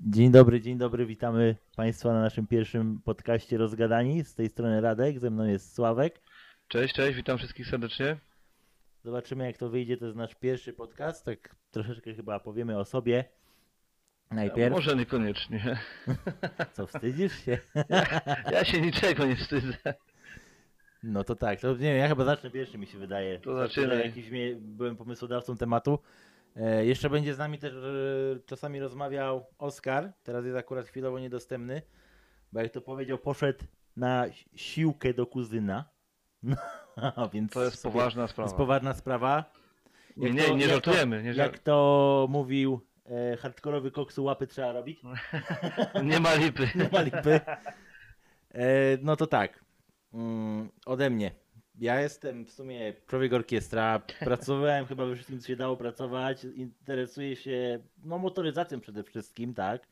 Dzień dobry, witamy Państwa na naszym pierwszym podcaście Rozgadani. Z tej strony Radek, ze mną jest Sławek. Cześć, witam wszystkich serdecznie. Zobaczymy jak to wyjdzie, to jest nasz pierwszy podcast, tak troszeczkę chyba powiemy o sobie najpierw. Może niekoniecznie. Co, wstydzisz się? Ja się niczego nie wstydzę. No to tak, to nie wiem, ja chyba zacznę pierwszy, mi się wydaje. To zaczynaj. Byłem pomysłodawcą tematu. Jeszcze będzie z nami też czasami rozmawiał Oskar, teraz jest akurat chwilowo niedostępny, bo jak to powiedział, poszedł na siłkę do kuzyna. No, więc To jest poważna To jest sprawa. poważna sprawa. Nie żartujemy. Jak to mówił hardkorowy koksu, łapy trzeba robić. Nie ma lipy. Nie ma lipy. No to tak. Ode mnie. Ja jestem w sumie człowiek orkiestra. Pracowałem chyba we wszystkim, co się dało pracować. Interesuję się motoryzacją przede wszystkim, tak.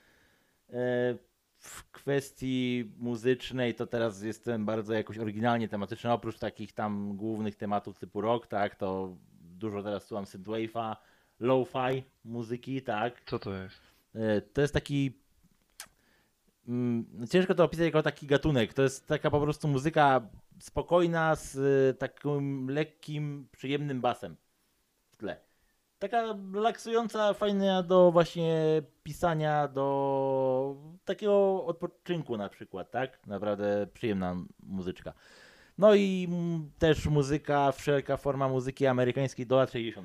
W kwestii muzycznej to teraz jestem bardzo jakoś oryginalnie tematyczny, oprócz takich tam głównych tematów typu rock, tak, to dużo teraz słucham synthwave'a, lo-fi muzyki, tak. Co to jest? To jest taki, ciężko to opisać jako taki gatunek, to jest taka po prostu muzyka spokojna z takim lekkim, przyjemnym basem w tle. Taka relaksująca, fajna do właśnie pisania, do takiego odpoczynku na przykład, tak? Naprawdę przyjemna muzyczka. No i też muzyka, wszelka forma muzyki amerykańskiej do lat 60.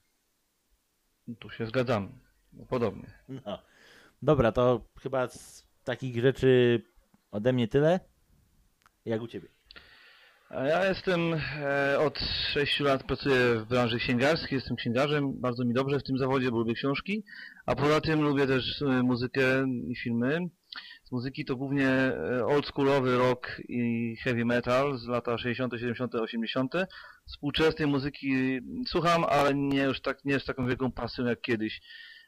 Tu się zgadzamy. Podobnie. No. Dobra, to chyba z takich rzeczy ode mnie tyle. Jak u Ciebie? A ja jestem od 6 lat pracuję w branży księgarskiej, jestem księgarzem, bardzo mi dobrze w tym zawodzie, bo lubię książki, a poza tym lubię też muzykę i filmy. Z muzyki to głównie oldschoolowy rock i heavy metal z lata 60., 70., 80. Współczesnej muzyki słucham, ale nie z taką wielką pasją jak kiedyś.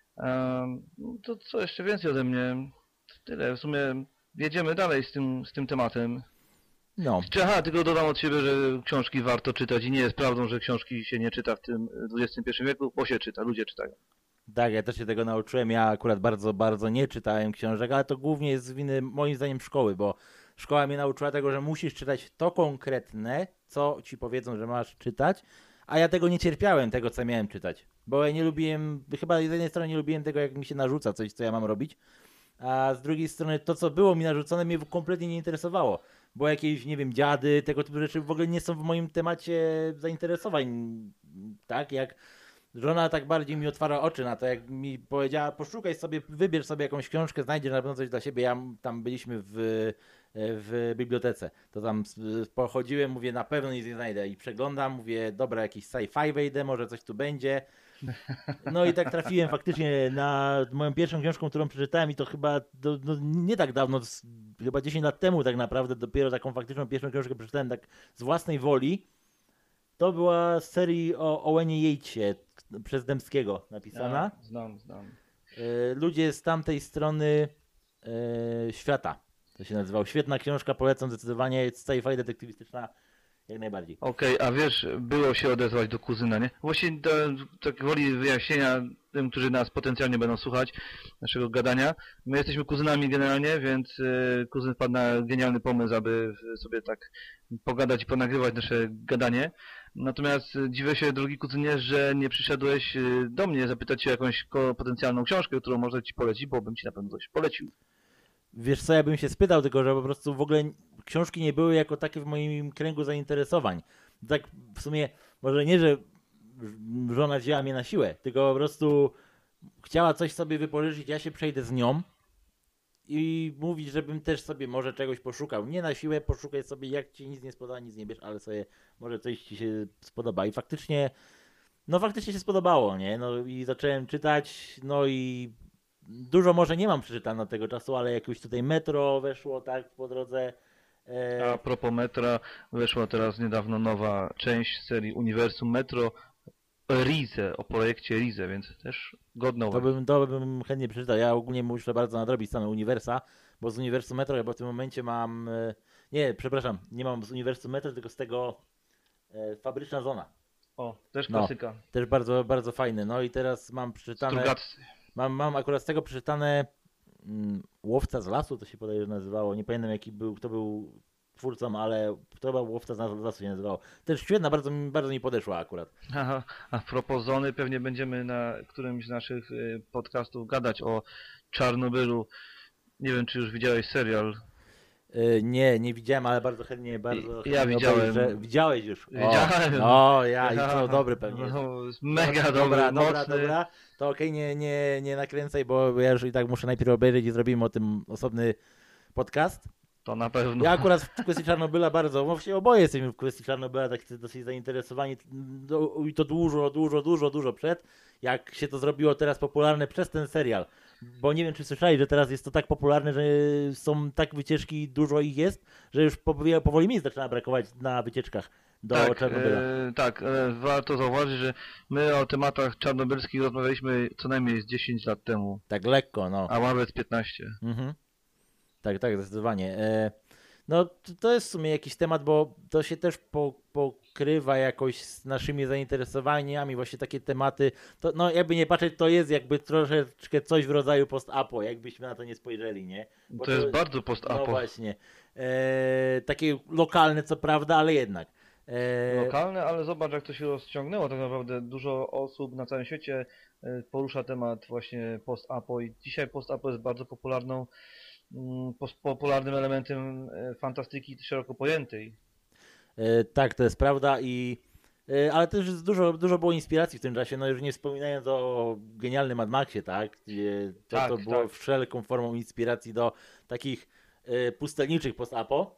To co jeszcze więcej ode mnie? Tyle, w sumie jedziemy dalej z tym tematem. No, Aha, tylko dodam od siebie, że książki warto czytać i nie jest prawdą, że książki się nie czyta w tym XXI wieku, bo się czyta, ludzie czytają. tak, ja też się tego nauczyłem. Ja akurat bardzo, bardzo nie czytałem książek, ale to głównie jest z winy moim zdaniem szkoły, bo szkoła mnie nauczyła tego, że musisz czytać to konkretne, co ci powiedzą, że masz czytać, a ja tego nie cierpiałem, tego co miałem czytać. Bo ja nie lubiłem, chyba z jednej strony nie lubiłem tego, jak mi się narzuca coś, co ja mam robić, a z drugiej strony to, co było mi narzucone, mnie kompletnie nie interesowało. Bo jakieś, nie wiem, dziady, tego typu rzeczy w ogóle nie są w moim temacie zainteresowań, tak? Jak żona tak bardziej mi otwarła oczy na to, jak mi powiedziała, poszukaj sobie, wybierz sobie jakąś książkę, znajdziesz na pewno coś dla siebie. Tam byliśmy w bibliotece, to tam pochodziłem, mówię, na pewno nic nie znajdę i przeglądam, mówię, dobra, jakiś sci-fi wejdę, może coś tu będzie. No i tak trafiłem faktycznie na moją pierwszą książką, którą przeczytałem i to chyba nie tak dawno, chyba 10 lat temu tak naprawdę, dopiero taką faktyczną pierwszą książkę przeczytałem tak z własnej woli. To była z serii o Owenie Yatesie przez Dębskiego napisana. Znam. Ludzie z tamtej strony świata. To się nazywał. Świetna książka, polecam zdecydowanie. Sci-fi detektywistyczna jak najbardziej. Okej, a wiesz, było się odezwać do kuzyna, nie? Właśnie tak woli wyjaśnienia tym, którzy nas potencjalnie będą słuchać, naszego gadania. My jesteśmy kuzynami generalnie, więc kuzyn wpadł na genialny pomysł, aby sobie tak pogadać i ponagrywać nasze gadanie. Natomiast dziwię się, drogi kuzynie, że nie przyszedłeś do mnie zapytać się o jakąś potencjalną książkę, którą może ci polecić, bo bym ci na pewno coś polecił. Wiesz co, ja bym się spytał, tylko że po prostu w ogóle książki nie były jako takie w moim kręgu zainteresowań. Tak w sumie, może nie, że żona wzięła mnie na siłę, tylko po prostu chciała coś sobie wypożyczyć, ja się przejdę z nią i mówić, żebym też sobie może czegoś poszukał. Nie na siłę, poszukaj sobie, jak ci nic nie spodoba, nic nie bierz, ale sobie może coś ci się spodoba. I faktycznie, no faktycznie się spodobało, nie? No i zacząłem czytać, no i dużo może nie mam przeczytane od tego czasu, ale jakieś tutaj Metro weszło, tak, po drodze. A propos metra, weszła teraz niedawno nowa część serii Uniwersum Metro Rize, o projekcie Rize, więc też godna To uwagi. bym chętnie przeczytał. Ja ogólnie muszę bardzo nadrobić same uniwersa, bo z Uniwersum Metro ja w tym momencie mam... Nie, przepraszam, nie mam z Uniwersum Metro, tylko z tego Fabryczna Zona. O, też No, klasyka. też bardzo, bardzo fajny. No i teraz mam przeczytane... Strugatscy. Mam akurat z tego przeczytane Łowca z lasu, to się podaje, że nazywało. Nie pamiętam kto był twórcą, ale to był Łowca z lasu się nazywało. Też świetna, bardzo mi podeszła akurat. Aha, a propos Zony, pewnie będziemy na którymś z naszych podcastów gadać o Czarnobylu. Nie wiem, czy już widziałeś serial. Nie widziałem, ale bardzo chętnie, Ja chętnie widziałem. Że widziałeś już. Widziałem. I to dobry pewnie jest. No, jest mega dobry, Dobra, mocny. To okej, nie nakręcaj, bo ja już i tak muszę najpierw obejrzeć i zrobimy o tym osobny podcast. To na pewno. Ja akurat w kwestii Czarnobyla właściwie oboje jesteśmy w kwestii Czarnobyla tak dosyć zainteresowani i to dużo przed, jak się to zrobiło teraz popularne przez ten serial. Bo nie wiem, czy słyszeli, że teraz jest to tak popularne, że są tak wycieczki, dużo ich jest, że już powoli miejsc zaczyna brakować na wycieczkach do Czarnobyla. Tak, warto zauważyć, że my o tematach czarnobylskich rozmawialiśmy co najmniej z 10 lat temu, Tak lekko, no. a nawet 15. Mhm. Tak, zdecydowanie. No to jest w sumie jakiś temat, bo to się też pokrywa jakoś z naszymi zainteresowaniami, właśnie takie tematy. To, no jakby nie patrzeć, to jest jakby troszeczkę coś w rodzaju post-apo, jakbyśmy na to nie spojrzeli, nie? Bo To jest bardzo post-apo. No właśnie. Takie lokalne co prawda, ale jednak. Lokalne, ale zobacz, jak to się rozciągnęło. Tak naprawdę dużo osób na całym świecie porusza temat właśnie post-apo i dzisiaj post-apo jest bardzo popularnym elementem fantastyki szeroko pojętej. Tak, to jest prawda ale też jest dużo było inspiracji w tym czasie, no już nie wspominając o genialnym Mad Maxie, tak? Gdzie to było tak. wszelką formą inspiracji do takich pustelniczych post-apo.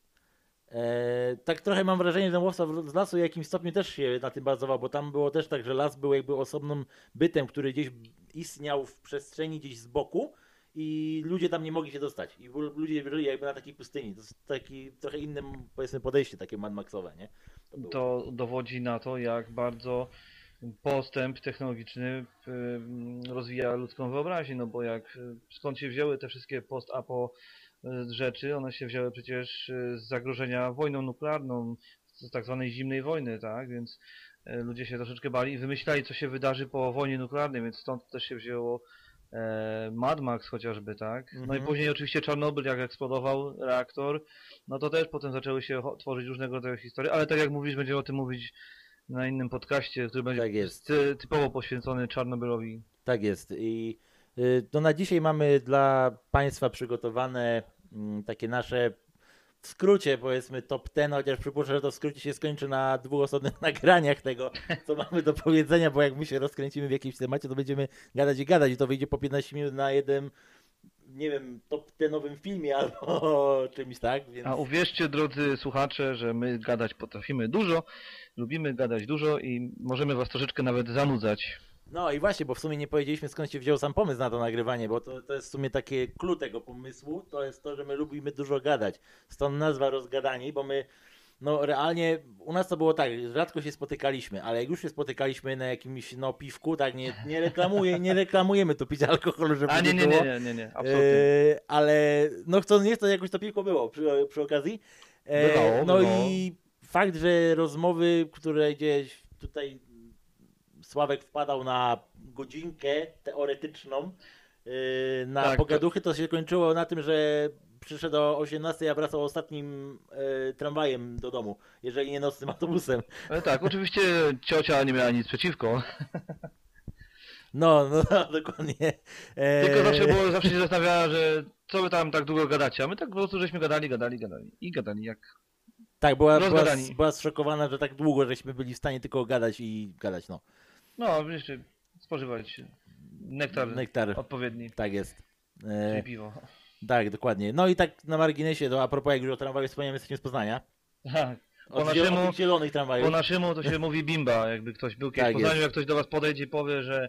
Tak trochę mam wrażenie, że ten Łowca z lasu w jakimś stopniu też się na tym bazował, bo tam było też tak, że las był jakby osobnym bytem, który gdzieś istniał w przestrzeni gdzieś z boku i ludzie tam nie mogli się dostać. I ludzie żyli jakby na takiej pustyni. To jest taki trochę inne, powiedzmy, podejście takie Mad Maxowe, nie? To dowodzi na to, jak bardzo postęp technologiczny rozwija ludzką wyobraźnię, no bo skąd się wzięły te wszystkie post-apo rzeczy, one się wzięły przecież z zagrożenia wojną nuklearną, z tak zwanej zimnej wojny, tak, więc ludzie się troszeczkę bali i wymyślali, co się wydarzy po wojnie nuklearnej, więc stąd też się wzięło Mad Max chociażby, tak, no i później oczywiście Czarnobyl, jak eksplodował reaktor, no to też potem zaczęły się tworzyć różnego rodzaju historie, ale tak jak mówisz, będziemy o tym mówić na innym podcaście, który będzie typowo poświęcony Czarnobylowi. Tak jest. I to na dzisiaj mamy dla Państwa przygotowane takie nasze, w skrócie powiedzmy top 10, chociaż przypuszczam, że to w skrócie się skończy na 2 osobnych nagraniach tego, co mamy do powiedzenia, bo jak my się rozkręcimy w jakimś temacie, to będziemy gadać i to wyjdzie po 15 minut na jeden, nie wiem, top 10-owym filmie albo czymś, tak? Więc... A uwierzcie, drodzy słuchacze, że my gadać potrafimy dużo, lubimy gadać dużo i możemy was troszeczkę nawet zanudzać. No i właśnie, bo w sumie nie powiedzieliśmy, skąd się wziął sam pomysł na to nagrywanie, bo to jest w sumie takie clue tego pomysłu, to jest to, że my lubimy dużo gadać. Stąd nazwa Rozgadani, bo my, no realnie, u nas to było tak, rzadko się spotykaliśmy, ale jak już się spotykaliśmy na jakimś, piwku, tak, nie reklamujemy tu picia alkoholu, żeby nie było. Nie, absolutnie. Ale, no chcąc nie, to jakoś to piwko było przy okazji. Bywało. I fakt, że rozmowy, które gdzieś tutaj Sławek wpadał na godzinkę teoretyczną na pogaduchy, to się kończyło na tym, że przyszedł o 18, a wracał ostatnim tramwajem do domu, jeżeli nie nocnym autobusem. Tak, oczywiście ciocia nie miała nic przeciwko. No, dokładnie. Tylko zawsze się zastanawiała, że co wy tam tak długo gadacie, a my tak po prostu żeśmy gadali i gadali jak... Tak, była zszokowana, że tak długo żeśmy byli w stanie tylko gadać i gadać, no. No, jeszcze spożywać nektar odpowiedni. Tak jest. Czyli piwo. Tak, dokładnie. No i tak na marginesie, to a propos, jak już o tramwaju wspomniałem, jesteśmy z Poznania. Tak. Od zielonych tramwajów. Po naszemu to się mówi bimba, jakby ktoś był kiedyś w Poznaniu, jak ktoś do was podejdzie i powie, że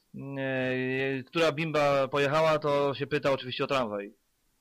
która bimba pojechała, to się pyta oczywiście o tramwaj.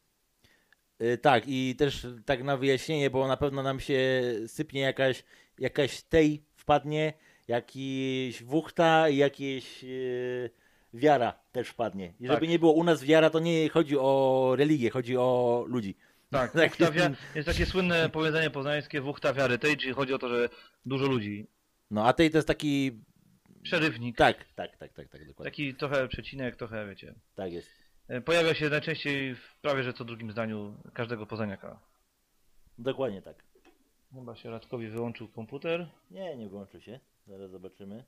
Tak, i też tak na wyjaśnienie, bo na pewno nam się sypnie jakaś tej wpadnie, jakiś wuchta i jakieś wiara też wpadnie. I żeby nie było u nas wiara, to nie chodzi o religię, chodzi o ludzi. Tak, jest takie słynne powiedzenie poznańskie wuchta wiary tej, czyli chodzi o to, że dużo ludzi. No, a tej to jest taki... Przerywnik. Tak, dokładnie. Taki trochę przecinek, trochę wiecie. Tak jest. Pojawia się najczęściej prawie że co drugim zdaniu każdego poznaniaka. Dokładnie tak. Chyba się Radkowi wyłączył komputer. Nie wyłączy się. Zaraz zobaczymy.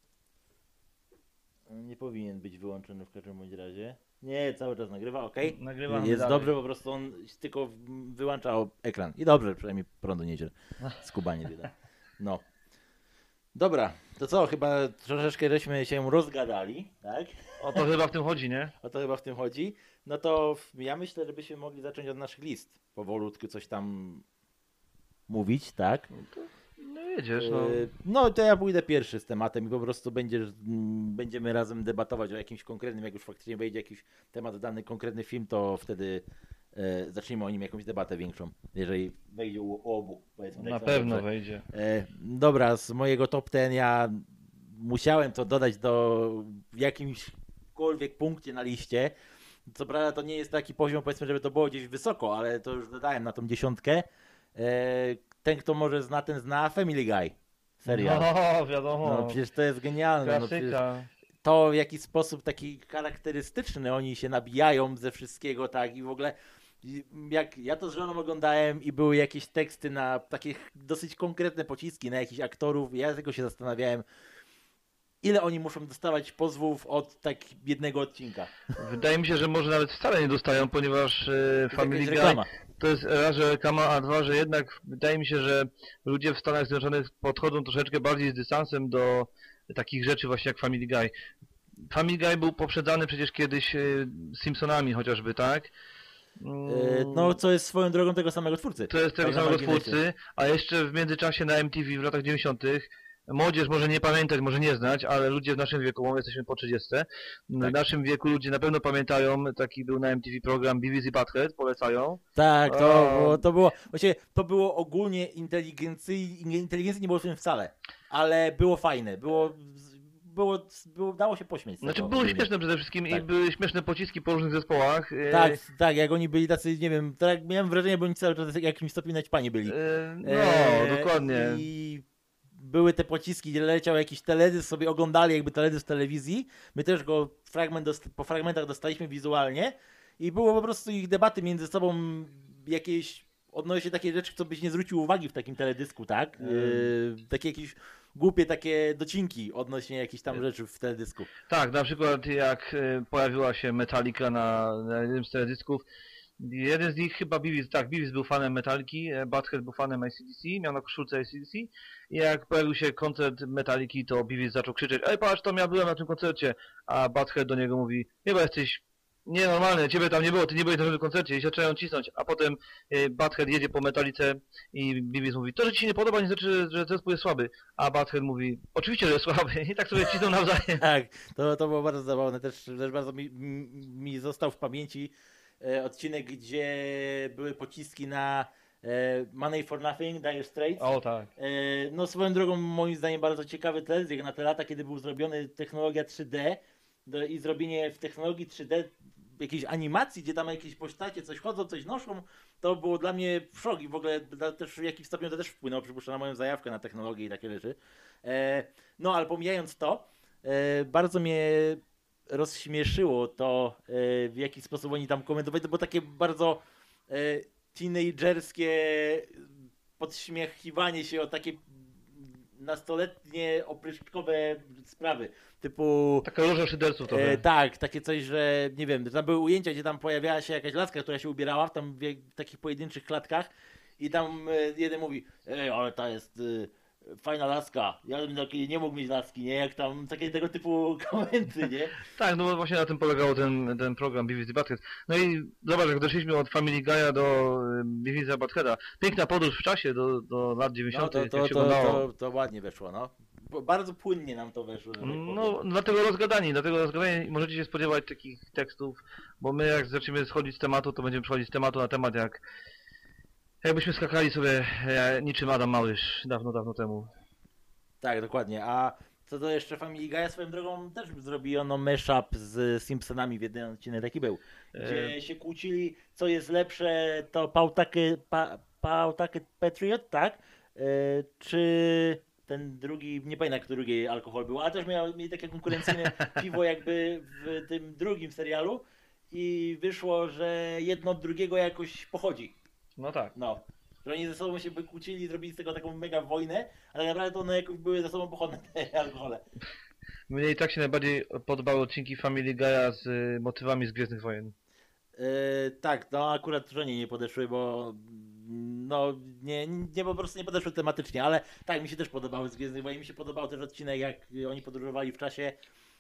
Nie powinien być wyłączony w każdym bądź razie. Nie, cały czas nagrywa, ok. Nagrywamy Jest dalej. dobrze, po prostu on tylko wyłącza ekran. I dobrze, przynajmniej prądu nie idzie. Skubanie bieda. No. Dobra, to co? Chyba troszeczkę żeśmy się rozgadali, tak? O to chyba w tym chodzi, nie? O to chyba w tym chodzi. No to ja myślę, żebyśmy mogli zacząć od naszych list. Powolutku coś tam mówić, tak? No jedziesz, no. No to ja pójdę pierwszy z tematem i po prostu będziemy razem debatować o jakimś konkretnym, jak już faktycznie wejdzie jakiś temat w dany konkretny film, to wtedy zaczniemy o nim jakąś debatę większą, jeżeli wejdzie u obu. Powiedzmy, Na tak pewno dobrze. wejdzie. Dobra, z mojego top 10 ja musiałem to dodać w jakimśkolwiek punkcie na liście. Co prawda to nie jest taki poziom, powiedzmy, żeby to było gdzieś wysoko, ale to już dodałem na tą 10. Ten, kto może zna, ten zna Family Guy. Serial. No, wiadomo. No przecież to jest genialne. No, przecież Klasyka. to w jaki sposób taki charakterystyczny oni się nabijają ze wszystkiego, tak, i w ogóle jak ja to z żoną oglądałem i były jakieś teksty na takie dosyć konkretne pociski na jakichś aktorów, ja tylko się zastanawiałem, ile oni muszą dostawać pozwów od tak jednego odcinka. Wydaje mi się, że może nawet wcale nie dostają, ponieważ Family Jakaś Guy reklama. to jest raz, że reklama, a dwa, że jednak wydaje mi się, że ludzie w Stanach Zjednoczonych podchodzą troszeczkę bardziej z dystansem do takich rzeczy właśnie jak Family Guy. Family Guy był poprzedzany przecież kiedyś Simpsonami chociażby, tak? No, co jest swoją drogą tego samego twórcy. To jest tego Tak na samego marginesie. twórcy, a jeszcze w międzyczasie na MTV w latach 90. młodzież może nie pamiętać, może nie znać, ale ludzie w naszym wieku, bo my jesteśmy po 30, w Tak. naszym wieku ludzie na pewno pamiętają, taki był na MTV program Beavis i Butthead, polecają. Tak, właściwie to było ogólnie inteligencji nie było w tym wcale, ale było fajne, dało się pośmiać z Znaczy tego były ogólnie. śmieszne przede wszystkim i Tak. były śmieszne pociski po różnych zespołach. Tak, jak oni byli tacy, nie wiem, tak miałem wrażenie, bo oni cały czas w jakimś stopniu naćpani byli. No, dokładnie. I były te pociski, gdzie leciał jakiś teledysk, sobie oglądali jakby teledysk w telewizji. My też go po fragmentach dostaliśmy wizualnie i było po prostu ich debaty między sobą jakieś odnośnie takiej rzeczy, co byś nie zwrócił uwagi w takim teledysku, tak? Takie jakieś głupie takie docinki odnośnie jakichś tam rzeczy w teledysku. Tak, na przykład jak pojawiła się Metallica na jednym z teledysków, jeden z nich chyba Beavis był fanem Metaliki, Butthead był fanem AC/DC, miał na koszulce AC/DC i jak pojawił się koncert Metaliki, to Beavis zaczął krzyczeć: ej patrz, to ja byłem na tym koncercie, a Butthead do niego mówi: chyba jesteś nienormalny, ciebie tam nie było, ty nie byłeś na żadnym koncercie i się zaczynają cisnąć, a potem Butthead jedzie po Metalice i Beavis mówi: to, że ci się nie podoba, nie znaczy, że zespół jest słaby, a Butthead mówi: oczywiście, że jest słaby i tak sobie cisną nawzajem. Tak, to było bardzo zabawne, też bardzo mi został w pamięci odcinek, gdzie były pociski na Money for Nothing, Dire Straits. O tak. No swoją drogą moim zdaniem bardzo ciekawy teledysk, jak na te lata, kiedy był zrobiony technologia 3D i zrobienie w technologii 3D jakiejś animacji, gdzie tam jakieś postacie coś chodzą, coś noszą, to było dla mnie szok i w ogóle też w jakimś stopniu to też wpłynęło, przypuszczam, na moją zajawkę na technologię i takie rzeczy. No ale pomijając to, bardzo mnie rozśmieszyło to, w jaki sposób oni tam komentowali. To było takie bardzo teenagerskie podśmiechiwanie się o takie nastoletnie, opryszkowe sprawy. Typu... Taka róża szyderców trochę. Tak, takie coś, że nie wiem, tam były ujęcia, gdzie tam pojawiała się jakaś laska, która się ubierała w takich pojedynczych klatkach i tam jeden mówi: ej, ale ta jest fajna laska, ja bym taki nie mógł mieć laski, nie? Jak tam takie tego typu komenty, nie? Tak, no bo właśnie na tym polegał ten program Beavis i Butthead. No i zobacz, jak doszliśmy od Family Guy'a do Beavisa i Buttheada. Piękna podróż w czasie do lat 90. No jak się oglądało. to ładnie weszło, no. Bardzo płynnie nam to weszło. że tak No, powiem. dlatego rozgadani możecie się spodziewać takich tekstów, bo my jak zaczniemy schodzić z tematu, to będziemy przechodzić z tematu na temat jakbyśmy skakali sobie niczym Adam Małysz dawno temu. Tak, dokładnie. A co do jeszcze Family Guy'a, swoją drogą też zrobiono mashup z Simpsonami, w jeden odcinek taki był, gdzie się kłócili, co jest lepsze, to Pawtucket Patriot, tak? Czy ten drugi, nie pamiętam, który drugi alkohol był, ale też mieli takie konkurencyjne piwo jakby w tym drugim serialu. i wyszło, że jedno od drugiego jakoś pochodzi. No tak. No. Że oni ze sobą się wykłócili, zrobili z tego taką mega wojnę, ale naprawdę to one jakoś były ze sobą pochodne te alkohole. Mnie i tak się najbardziej podobały odcinki Family Guy'a z motywami z Gwiezdnych Wojen. Tak, no akurat żonie nie podeszły, bo no nie po prostu nie podeszły tematycznie, ale tak, mi się też podobały z Gwiezdnych Wojen, mi się podobał też odcinek, jak oni podróżowali w czasie.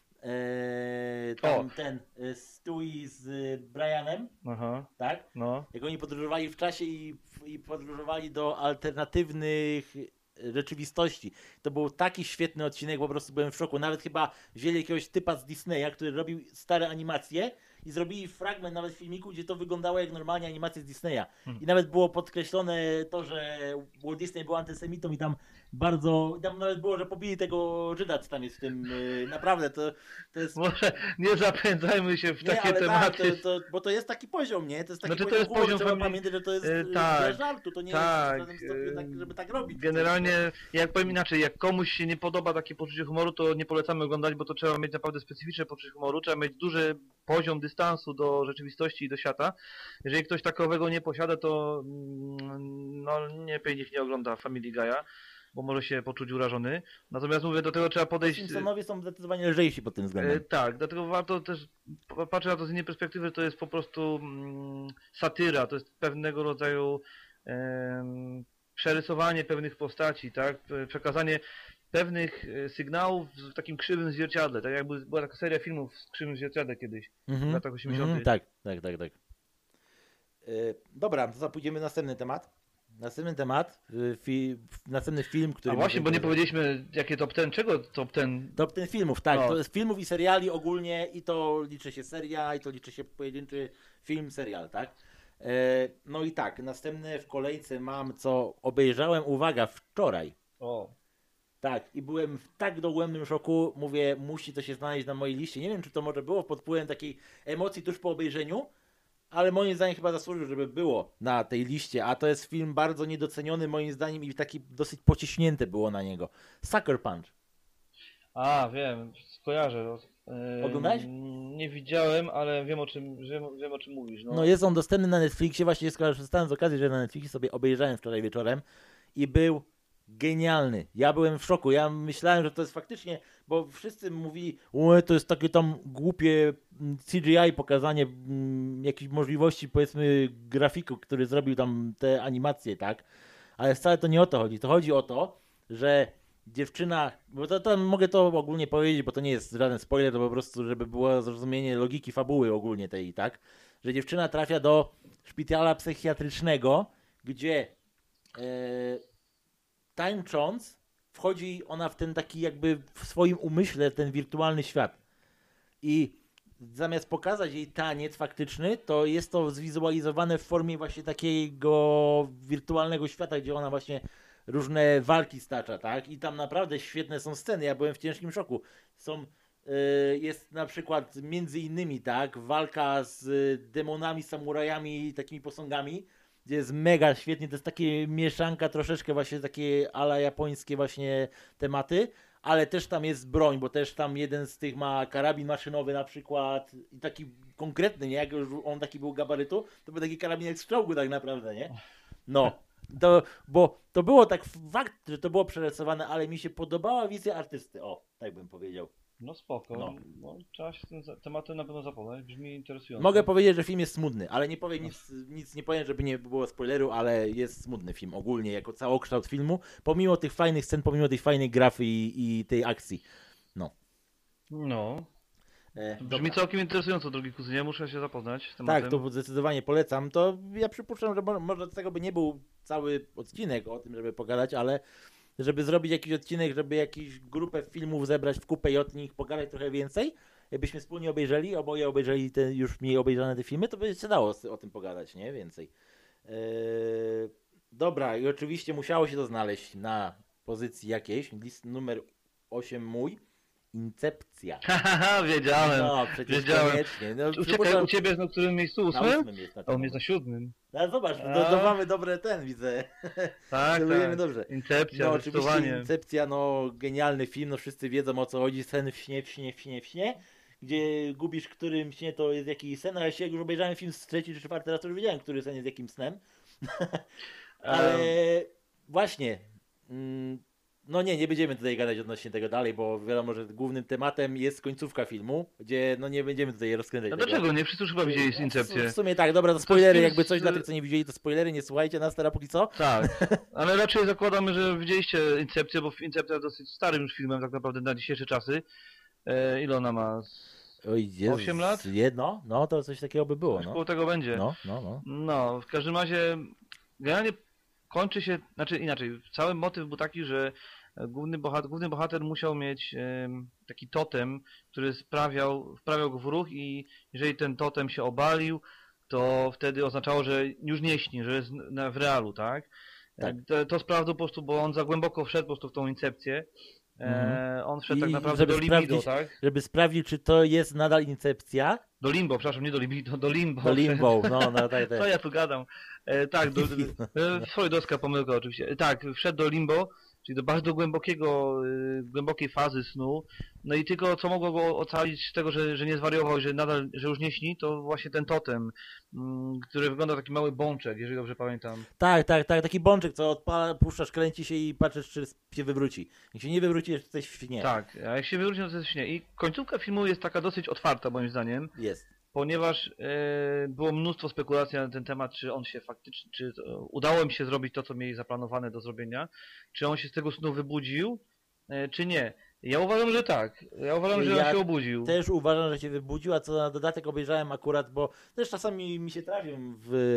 Tam ten Stewie z Brianem, Aha, tak? no. Jak oni podróżowali w czasie i podróżowali do alternatywnych rzeczywistości. To był taki świetny odcinek, po prostu byłem w szoku. Nawet chyba wzięli jakiegoś typa z Disneya, który robił stare animacje i zrobili fragment nawet filmiku, gdzie to wyglądało jak normalnie animacje z Disneya. I nawet było podkreślone to, że Walt Disney był antysemitą i tam tam nawet było, że pobili tego Żyda, co tam jest w tym. Naprawdę, to jest... Może nie zapędzajmy się w Nie, takie ale tematy. tak, bo to jest taki poziom, nie? To jest taki Znaczy, to poziom jest humoru, poziom trzeba family- pamiętać, że to jest tak, dla żartu, to nie tak, jest w żadnym stopniu tak, żeby tak robić. Generalnie, jak powiem inaczej, jak komuś się nie podoba takie poczucie humoru, to nie polecamy oglądać, bo to trzeba mieć naprawdę specyficzne poczucie humoru, trzeba mieć duży poziom dystansu do rzeczywistości i do świata. Jeżeli ktoś takowego nie posiada, to no niech nie ogląda Family Guy'a, bo może się poczuć urażony. Natomiast mówię, do tego trzeba podejść... Simpsonowie są zdecydowanie lżejsi pod tym względem. Tak, dlatego warto też patrzeć na to z innej perspektywy, że to jest po prostu satyra, to jest pewnego rodzaju przerysowanie pewnych postaci, tak? Przekazanie pewnych sygnałów w takim krzywym zwierciadle, tak jakby była taka seria filmów z krzywym zwierciadle kiedyś, w latach 80. Tak. Dobra, to pójdziemy na następny temat. Następny film, który... A właśnie, bo nie powiedzieliśmy jakie top 10, czego top 10? Top 10 filmów, tak. No. To jest filmów i seriali ogólnie i to liczy się seria, i to liczy się pojedynczy film, serial, tak? No i tak, następne w kolejce mam, co obejrzałem, uwaga, wczoraj. O. Tak, i byłem w tak dogłębnym szoku, mówię, musi to się znaleźć na mojej liście. Nie wiem, czy to może było pod wpływem takiej emocji tuż po obejrzeniu, ale moim zdaniem chyba zasłużył, żeby było na tej liście, a to jest film bardzo niedoceniony moim zdaniem i taki dosyć pociśnięte było na niego. Sucker Punch. A, wiem, skojarzę. Oglądałeś? Nie widziałem, ale wiem o czym mówisz. No jest on dostępny na Netflixie, właśnie skorzystałem z okazji, że na Netflixie sobie obejrzałem wczoraj wieczorem i był genialny. Ja byłem w szoku. Ja myślałem, że to jest faktycznie, bo wszyscy mówili, to jest takie tam głupie CGI pokazanie jakichś możliwości, powiedzmy, grafiku, który zrobił tam te animacje, tak? Ale wcale to nie o to chodzi. To chodzi o to, że dziewczyna, bo to mogę to ogólnie powiedzieć, bo to nie jest żaden spoiler, to po prostu, żeby było zrozumienie logiki fabuły ogólnie tej, tak? Że dziewczyna trafia do szpitala psychiatrycznego, gdzie tańcząc, wchodzi ona w ten taki jakby w swoim umyśle ten wirtualny świat. I zamiast pokazać jej taniec faktyczny, to jest to zwizualizowane w formie właśnie takiego wirtualnego świata, gdzie ona właśnie różne walki stacza, tak? I tam naprawdę świetne są sceny. Ja byłem w ciężkim szoku. Jest na przykład między innymi, tak, walka z demonami, samurajami, takimi posągami, gdzie jest mega świetnie, to jest takie mieszanka troszeczkę właśnie takie ala japońskie właśnie tematy, ale też tam jest broń, bo też tam jeden z tych ma karabin maszynowy na przykład i taki konkretny, nie? Jak już on taki był gabarytu, to był taki karabinek z czołgu tak naprawdę, nie? No. Bo to było tak fakt, że to było przerysowane, ale mi się podobała wizja artysty. O, tak bym powiedział. No spoko, No. no, trzeba się tym tematem na pewno zapoznać, brzmi interesująco. Mogę powiedzieć, że film jest smutny, ale nie powiem nic nie powiem, żeby nie było spoileru, ale jest smutny film ogólnie, jako całokształt filmu, pomimo tych fajnych scen, pomimo tej fajnej grafy i tej akcji. No. Brzmi Dobra. całkiem interesująco, drogi kuzynie, muszę się zapoznać z tematem. Tak, to zdecydowanie polecam. To ja przypuszczam, że może z tego by nie był cały odcinek o tym, żeby pogadać, ale żeby zrobić jakiś odcinek, żeby jakąś grupę filmów zebrać w kupę i od nich pogadać trochę więcej, jakbyśmy wspólnie obejrzeli, oboje obejrzeli te już mniej obejrzane te filmy, to by się dało o tym pogadać, nie? Więcej. Dobra, i oczywiście musiało się to znaleźć na pozycji jakiejś. List numer 8 mój. Incepcja. Haha, wiedziałem. No, przecież wiedziałem. koniecznie. No, Czekaj, u ciebie jest na którym miejscu? na 8? 8 jest na A u mnie tym. jest na 7. No zobacz, A. to mamy dobre widzę. Tak, Celujemy tak. dobrze. Incepcja, No oczywiście zdecydowanie. Incepcja, no genialny film, no wszyscy wiedzą o co chodzi, sceny w śnie, gdzie gubisz, którym śnie to jest jakiś sen, a jak już obejrzałem film z trzeci czy czwarty raz, to już wiedziałem, który sen jest jakim snem. Ale Em, właśnie, no nie będziemy tutaj gadać odnośnie tego dalej, bo wiadomo, że głównym tematem jest końcówka filmu, gdzie no nie będziemy tutaj rozkręcać A tego. dlaczego nie? Wszyscy już chyba widzieli W Incepcję. sumie tak, dobra, to spoilery, film jakby z- coś dla tych, co nie widzieli, to spoilery, nie słuchajcie nas teraz póki co. Tak, ale raczej zakładamy, że widzieliście Incepcję, bo Incepcja jest dosyć starym już filmem tak naprawdę na dzisiejsze czasy. Ile ona ma? Oj, Jezus, 8 lat? Jedno? No, to coś takiego by było, Coś no. koło tego będzie. No. No, w każdym razie generalnie kończy się, znaczy inaczej, cały motyw był taki, że główny bohater musiał mieć taki totem, który wprawiał go w ruch i jeżeli ten totem się obalił, to wtedy oznaczało, że już nie śni, że jest w realu, tak? Tak. To sprawdził po prostu, bo on za głęboko wszedł po prostu w tą incepcję. On wszedł tak I naprawdę żeby do libido, sprawdzić- tak? Żeby sprawdzić, czy to jest nadal incepcja, Do limbo, przepraszam, nie do libido, do limbo. to limbo, no tak, Co tak. ja tu gadam? Tak, freudowska pomyłka oczywiście. Tak, wszedł do limbo, czyli do bardzo głębokiej fazy snu. No i tylko co mogło go ocalić z tego, że nie zwariował, że już nie śni, to właśnie ten totem, który wygląda taki mały bączek, jeżeli dobrze pamiętam. Tak, taki bączek, co odpala, puszczasz, kręci się i patrzysz, czy się wywróci. Jak się nie wywróci, jesteś w śnie. Tak, a jak się wywróci, to jest śnie. I końcówka filmu jest taka dosyć otwarta moim zdaniem, Jest. ponieważ było mnóstwo spekulacji na ten temat, czy on się faktycznie, udało mi się zrobić to, co mieli zaplanowane do zrobienia, czy on się z tego snu wybudził, czy nie. Ja uważam, że tak. Ja uważam, że Ja on się obudził. Też uważam, że się wybudził, a co na dodatek obejrzałem akurat, bo też czasami mi się trafią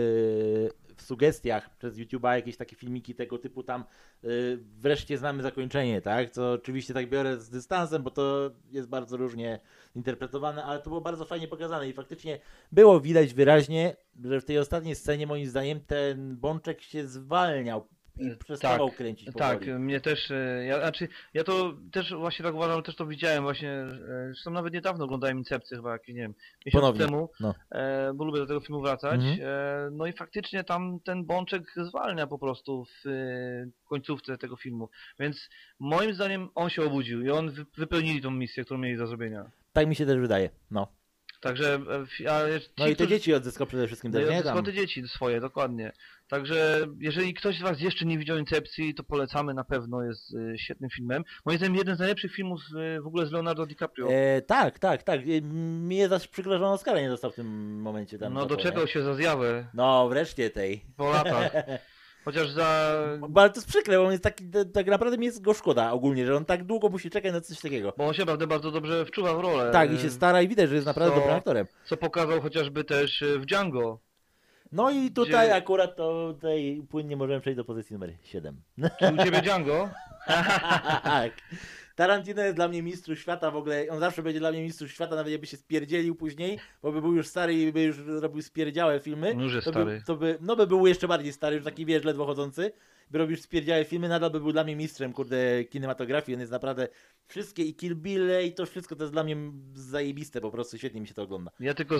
w sugestiach przez YouTube'a jakieś takie filmiki tego typu tam wreszcie znamy zakończenie, tak? Co oczywiście tak biorę z dystansem, bo to jest bardzo różnie interpretowane, ale to było bardzo fajnie pokazane i faktycznie było widać wyraźnie, że w tej ostatniej scenie moim zdaniem ten bączek się zwalniał i przestawał kręcić powoli. Tak, mnie też, ja to też właśnie tak uważam, też to widziałem właśnie, zresztą nawet niedawno oglądałem Incepcję chyba jakiś, nie wiem, miesiąc Ponownie, temu, no. bo lubię do tego filmu wracać, Mhm. no i faktycznie tam ten bączek zwalnia po prostu w końcówce tego filmu, więc moim zdaniem on się obudził i on wypełnili tą misję, którą mieli do zrobienia. Tak mi się też wydaje, no. Także, ale No i te dzieci odzyskał przede wszystkim też, nie? Tam. te dzieci swoje, dokładnie. Także jeżeli ktoś z Was jeszcze nie widział Incepcji, to polecamy na pewno, jest świetnym filmem. Moim zdaniem jeden z najlepszych filmów w ogóle z Leonardo DiCaprio. Tak. Mnie zaś przykro, że on Oscara nie dostał w tym momencie. Tam No za to, doczekał nie? się za zjawę No wreszcie tej. po latach. Chociaż za... Bo ale to jest przykre, bo on jest taki, tak naprawdę mi jest go szkoda ogólnie, że on tak długo musi czekać na coś takiego. Bo on się naprawdę bardzo dobrze wczuwa w rolę. Tak, i się stara i widać, że jest naprawdę co- dobrym aktorem. Co pokazał chociażby też w Django. No i tutaj Gdzie- akurat to tutaj płynnie możemy przejść do pozycji numer 7. Czy u Ciebie Django? Tak. Tarantino jest dla mnie mistrzem świata w ogóle, on zawsze będzie dla mnie mistrzem świata, nawet jakby się spierdzielił później, bo by był już stary i by już robił spierdziałe filmy. No już jest to stary. by był jeszcze bardziej stary, już taki wiesz, ledwo chodzący, by robił spierdziałe filmy, nadal by był dla mnie mistrzem, kurde, kinematografii, on jest naprawdę, wszystkie i Kill Bille i to wszystko to jest dla mnie zajebiste, po prostu świetnie mi się to ogląda. Ja tylko z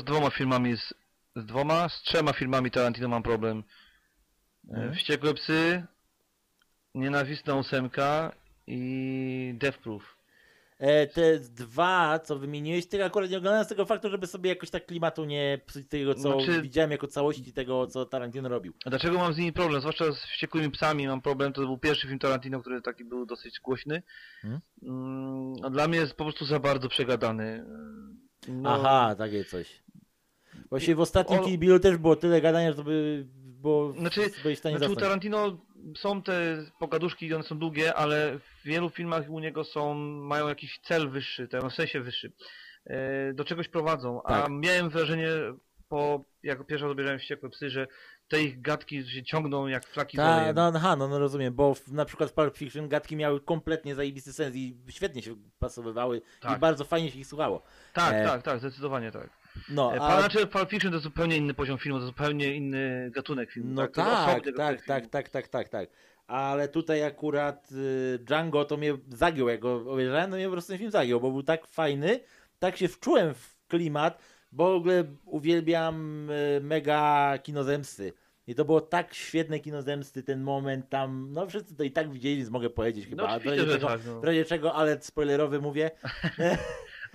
trzema filmami Tarantino mam problem. Wściekłe psy, Nienawistna ósemka i Death Proof. Te dwa, co wymieniłeś, tych akurat nie oglądałem z tego faktu, żeby sobie jakoś tak klimatu nie psuć tego, co Znaczy- widziałem jako całości tego, co Tarantino robił. A dlaczego mam z nimi problem? Zwłaszcza z Wściekłymi psami mam problem. To był pierwszy film Tarantino, który taki był dosyć głośny. A dla mnie jest po prostu za bardzo przegadany. No, Aha, takie coś. Właśnie w ostatnim O- Kill Billu też było tyle gadania, że to by było Znaczy- byłeś w stanie u zasnąć. Tarantino są te pogaduszki i one są długie, ale w wielu filmach u niego mają jakiś cel wyższy, w sensie wyższy. Do czegoś prowadzą. A Tak. miałem wrażenie, jak pierwszy raz obejrzałem Wściekłe psy, że te ich gadki się ciągną jak flaki z olejem. No rozumiem, bo na przykład w Pulp Fiction gadki miały kompletnie zajebisty sens i świetnie się pasowywały i Tak. bardzo fajnie się ich słuchało. Tak, zdecydowanie tak. No, Znaczy Pulp Fiction to zupełnie inny poziom filmu, to zupełnie inny gatunek filmu. No To jest osobny gatunek tak. Ale tutaj akurat Django to mnie zagiął, jak go obejrzałem, to mnie po prostu ten film zagiął, bo był tak fajny, tak się wczułem w klimat, bo w ogóle uwielbiam mega kino zemsty. I to było tak świetne kino zemsty, ten moment tam, no wszyscy to i tak widzieli, więc mogę powiedzieć chyba. No oczywiście, że tak. W razie czego, ale spoilerowy mówię.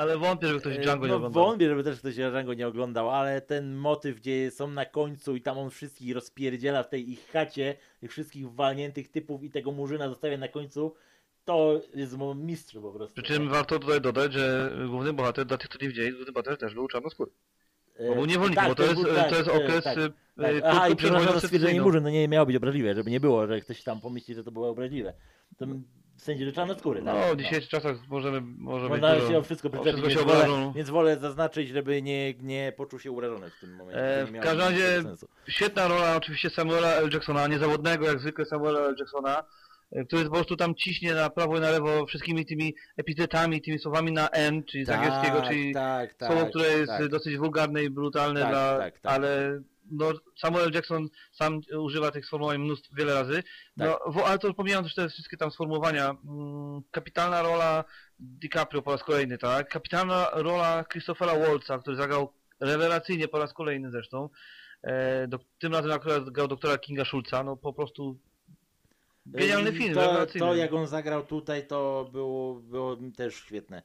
Ale wątpię, żeby ktoś Django nie No oglądał. wątpię, żeby też ktoś Django nie oglądał, ale ten motyw, gdzie są na końcu i tam on wszystkich rozpierdziela w tej ich chacie, tych wszystkich walniętych typów i tego murzyna zostawia na końcu, to jest mistrz po prostu. Przy czym warto tutaj dodać, że główny bohater, dla tych, którzy nie widzieli, główny bohater też był czarnoskóry. Bo był niewolnikiem, bo to jest, to jest okres tak. krótko Aha, i przed przepraszam wojną za stwierdzenie secesyjną. murzyn, no nie miało być obraźliwe, żeby nie było, że ktoś tam pomyśli, że to było obraźliwe. To w sensie, że czarnoskóry, tak? No, w dzisiejszych czasach może być Można dużo... się o wszystko przyczepić, wszystko się więc, wolę, obrażą. więc wolę zaznaczyć, żeby nie poczuł się urażony w tym momencie. To nie W miało każdym razie żadnego sensu. świetna rola oczywiście Samuela L. Jacksona, niezawodnego jak zwykle Samuela L. Jacksona, który po prostu tam ciśnie na prawo i na lewo wszystkimi tymi epitetami, tymi słowami na N, czyli z angielskiego, czyli słowo, które jest dosyć wulgarne i brutalne, ale no, Samuel L. Jackson sam używa tych sformułowań wiele razy. No, ale to pomijam też te wszystkie tam sformułowania. Kapitalna rola DiCaprio po raz kolejny, tak? Kapitalna rola Christophera Waltza, który zagrał rewelacyjnie po raz kolejny zresztą. Tym razem akurat grał doktora Kinga Schulza, no po prostu genialny film, rewelacyjny. To jak on zagrał tutaj, to było też świetne.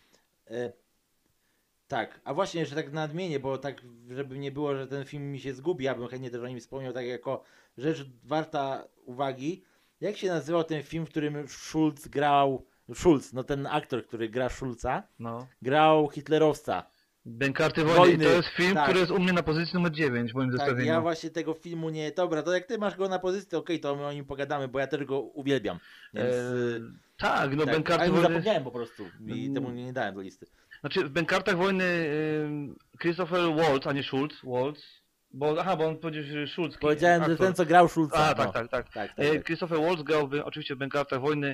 Tak, a właśnie jeszcze tak nadmienię, bo tak, żeby nie było, że ten film mi się zgubi, ja bym chętnie też o nim wspomniał, tak jako rzecz warta uwagi. Jak się nazywał ten film, w którym Schulz, no ten aktor, który gra Schulza, grał hitlerowca. Bękarty wojny. To jest film, tak. który jest u mnie na pozycji numer 9 w moim zestawieniu. Ja właśnie tego filmu nie... Dobra, to jak ty masz go na pozycji, okej, to my o nim pogadamy, bo ja też go uwielbiam. Więc... tak, no Bękarty wojny... wojny... zapomniałem po prostu i temu nie dałem do listy. Znaczy w Bękartach wojny Christopher Waltz, a nie Schulz, bo on powiedział, że Schulz. Powiedziałem, że ten co grał Schulza. Tak. Christopher Waltz grał oczywiście w Bękartach wojny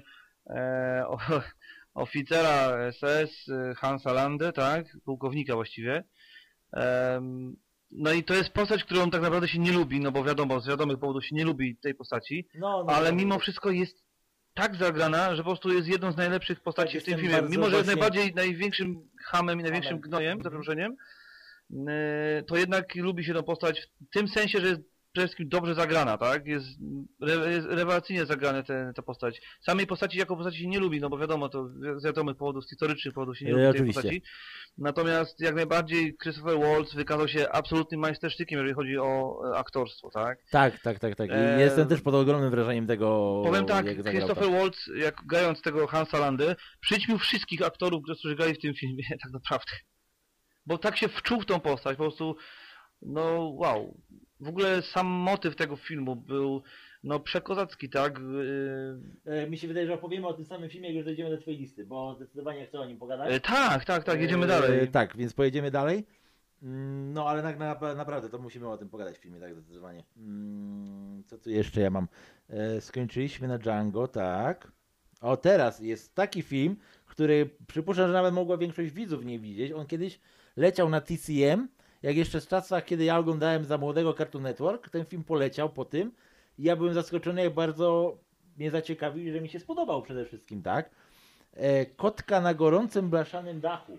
oficera SS Hansa Lande, tak, pułkownika właściwie. No i to jest postać, którą tak naprawdę się nie lubi, no bo wiadomo, z wiadomych powodów się nie lubi tej postaci, ale mimo wszystko jest tak zagrana, że po prostu jest jedną z najlepszych postaci w tym filmie. Mimo, że jest największym hamem i największym gnojem, za przeproszeniem, to jednak lubi się tą postać w tym sensie, że jest przede wszystkim dobrze zagrana, tak? Jest rewelacyjnie zagrana ta postać. Samej postaci jako postaci się nie lubi, no bo wiadomo, to z wiadomych powodów, z historycznych powodów się nie lubi tej postaci. Natomiast jak najbardziej Christopher Waltz wykazał się absolutnym majstersztykiem, jeżeli chodzi o aktorstwo, tak? Tak. I jestem też pod ogromnym wrażeniem tego, powiem tak, jak Christopher Waltz, jak grając tego Hansa Landę, przyćmił wszystkich aktorów, którzy grali w tym filmie, tak naprawdę. Bo tak się wczuł w tą postać, po prostu, no wow. W ogóle sam motyw tego filmu był, no przekozacki, tak? Mi się wydaje, że opowiemy o tym samym filmie, jak już dojdziemy do twojej listy, bo zdecydowanie chcę o nim pogadać. Tak, jedziemy dalej. Tak, więc pojedziemy dalej. No ale naprawdę to musimy o tym pogadać w filmie, tak zdecydowanie. Co tu jeszcze ja mam? Skończyliśmy na Django, tak. O, teraz jest taki film, który przypuszczam, że nawet mogła większość widzów nie widzieć. On kiedyś leciał na TCM, jak jeszcze w czasach, kiedy ja oglądałem za młodego Cartoon Network, ten film poleciał po tym i ja byłem zaskoczony, jak bardzo mnie zaciekawił i że mi się spodobał przede wszystkim, tak? Kotka na gorącym blaszanym dachu.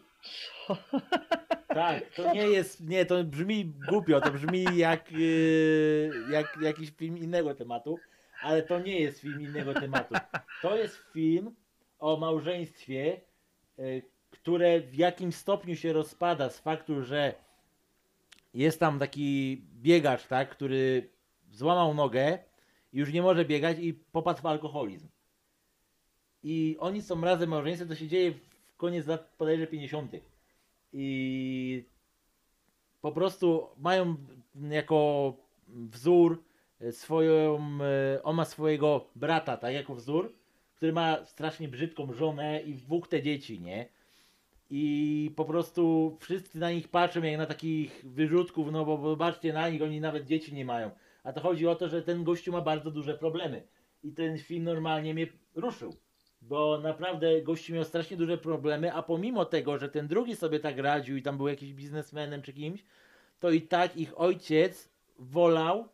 Tak, to nie jest, to brzmi głupio, to brzmi jak jakiś film innego tematu, ale to nie jest film innego tematu. To jest film o małżeństwie, które w jakimś stopniu się rozpada z faktu, że jest tam taki biegacz, tak, który złamał nogę i już nie może biegać i popadł w alkoholizm. I oni są razem małżeństwem, to się dzieje w koniec lat bodajże 50. I po prostu mają jako wzór on ma swojego brata, tak, jako wzór, który ma strasznie brzydką żonę i 2 te dzieci, nie? I po prostu wszyscy na nich patrzą jak na takich wyrzutków, no bo zobaczcie na nich, oni nawet dzieci nie mają. A to chodzi o to, że ten gościu ma bardzo duże problemy. I ten film normalnie mnie ruszył. Bo naprawdę gościu miał strasznie duże problemy, a pomimo tego, że ten drugi sobie tak radził i tam był jakiś biznesmenem czy kimś, to i tak ich ojciec wolał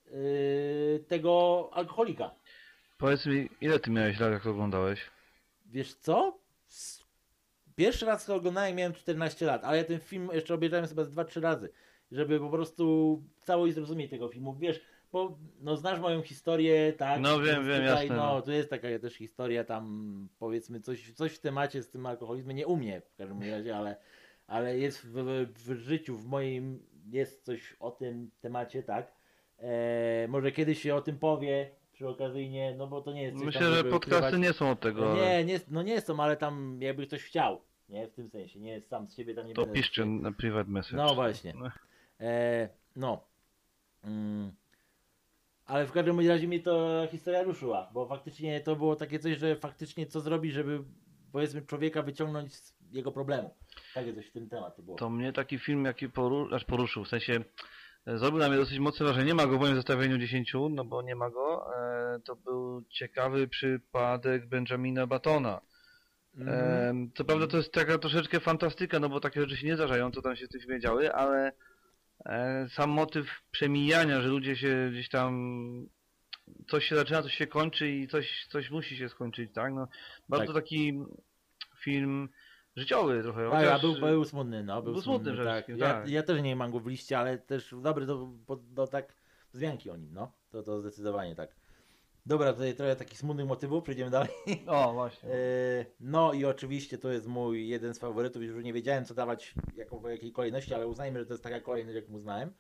tego alkoholika. Powiedz mi, ile ty miałeś lat, jak to oglądałeś? Wiesz co? Pierwszy raz to oglądałem, miałem 14 lat, ale ja ten film jeszcze obejrzałem sobie 2-3 razy, żeby po prostu całość zrozumieć tego filmu. Wiesz, bo no znasz moją historię, tak? No wiem, Więc wiem, tutaj, jasne, no no. tu jest taka też historia tam, powiedzmy coś w temacie z tym alkoholizmem, nie u mnie w każdym razie, ale jest w życiu, w moim jest coś o tym temacie, tak? Może kiedyś się o tym powie przy okazyjnie, no bo to nie jest coś tam, Myślę, że żeby ukrywać. podcasty nie są od tego, ale No nie są, ale tam jakby ktoś chciał, nie? W tym sensie, nie sam z siebie tam nie to będę piszcie się... na private message. No właśnie. No. No. Mm. Ale w każdym bądź razie mnie to historia ruszyła, bo faktycznie to było takie coś, że faktycznie co zrobić, żeby powiedzmy człowieka wyciągnąć z jego problemu. Takie coś w tym temat to było. To mnie taki film, jaki poruszył, w sensie zrobił na mnie dosyć mocne wrażenie. Nie ma go w moim zestawieniu 10, no bo nie ma go. To był ciekawy przypadek Benjamina Buttona. Co prawda to jest taka troszeczkę fantastyka, no bo takie rzeczy się nie zdarzają, co tam się w tym filmie działy, ale sam motyw przemijania, że ludzie się gdzieś tam coś się zaczyna, coś się kończy i coś musi się skończyć, tak? No, bardzo Tak. taki film życiowy trochę, A chociaż był smutny, no, był smutny przede tak. wszystkim, tak. Ja też nie mam go w liście, ale też dobry do tak wzmianki o nim, no. To zdecydowanie tak. Dobra, tutaj trochę takich smutnych motywów, przejdziemy dalej. O, właśnie. No i oczywiście to jest mój jeden z faworytów, już nie wiedziałem co dawać w jakiej kolejności, ale uznajmy, że to jest taka kolejność, jaką uznałem.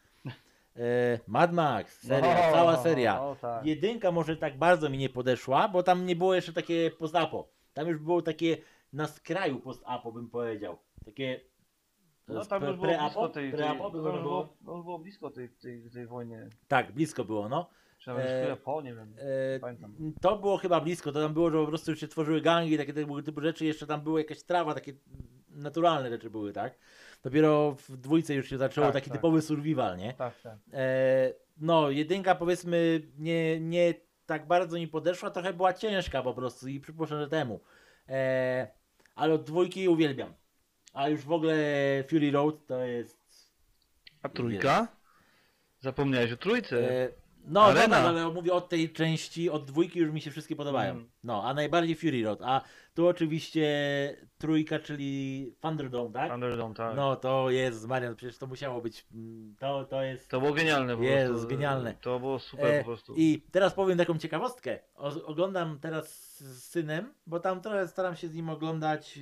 Mad Max, seria, cała seria. O, tak. Jedynka może tak bardzo mi nie podeszła, bo tam nie było jeszcze takie post-apo. Tam już było takie na skraju post-apo, bym powiedział. Takie No tam już było blisko tej, było blisko tej wojnie. Tak, blisko było, no. Czy nawet po, nie wiem, nie pamiętam. To było chyba blisko, to tam było, że po prostu już się tworzyły gangi, takie tego typu rzeczy, jeszcze tam były jakaś trawa, takie naturalne rzeczy były, tak? Dopiero w dwójce już się zaczęło taki typowy survival, nie? Tak, tak. No, jedynka powiedzmy nie tak bardzo mi podeszła, trochę była ciężka po prostu i przypuszczam, że temu. Ale od dwójki uwielbiam. A już w ogóle Fury Road to jest... A trójka? Zapomniałeś o trójce. No, Arena. dobra, ale mówię od tej części, od dwójki już mi się wszystkie podobają. No, a najbardziej Fury Road. A tu oczywiście trójka, czyli Thunderdome, tak? Thunderdome, tak. No, to jest, Marian, przecież to musiało być, to jest... To było genialne po Jest prostu. genialne. To było super po prostu. I teraz powiem taką ciekawostkę. Oglądam teraz z synem, bo tam trochę staram się z nim oglądać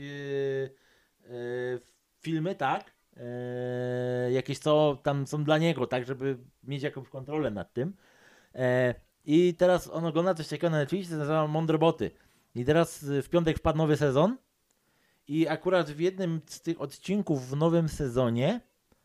filmy, tak? Jakieś co tam są dla niego, tak? Żeby mieć jakąś kontrolę nad tym. I teraz on ogląda coś takiego na Netflixie, to nazywa Mądre Boty. I teraz w piątek wpadł nowy sezon. I akurat w jednym z tych odcinków w nowym sezonie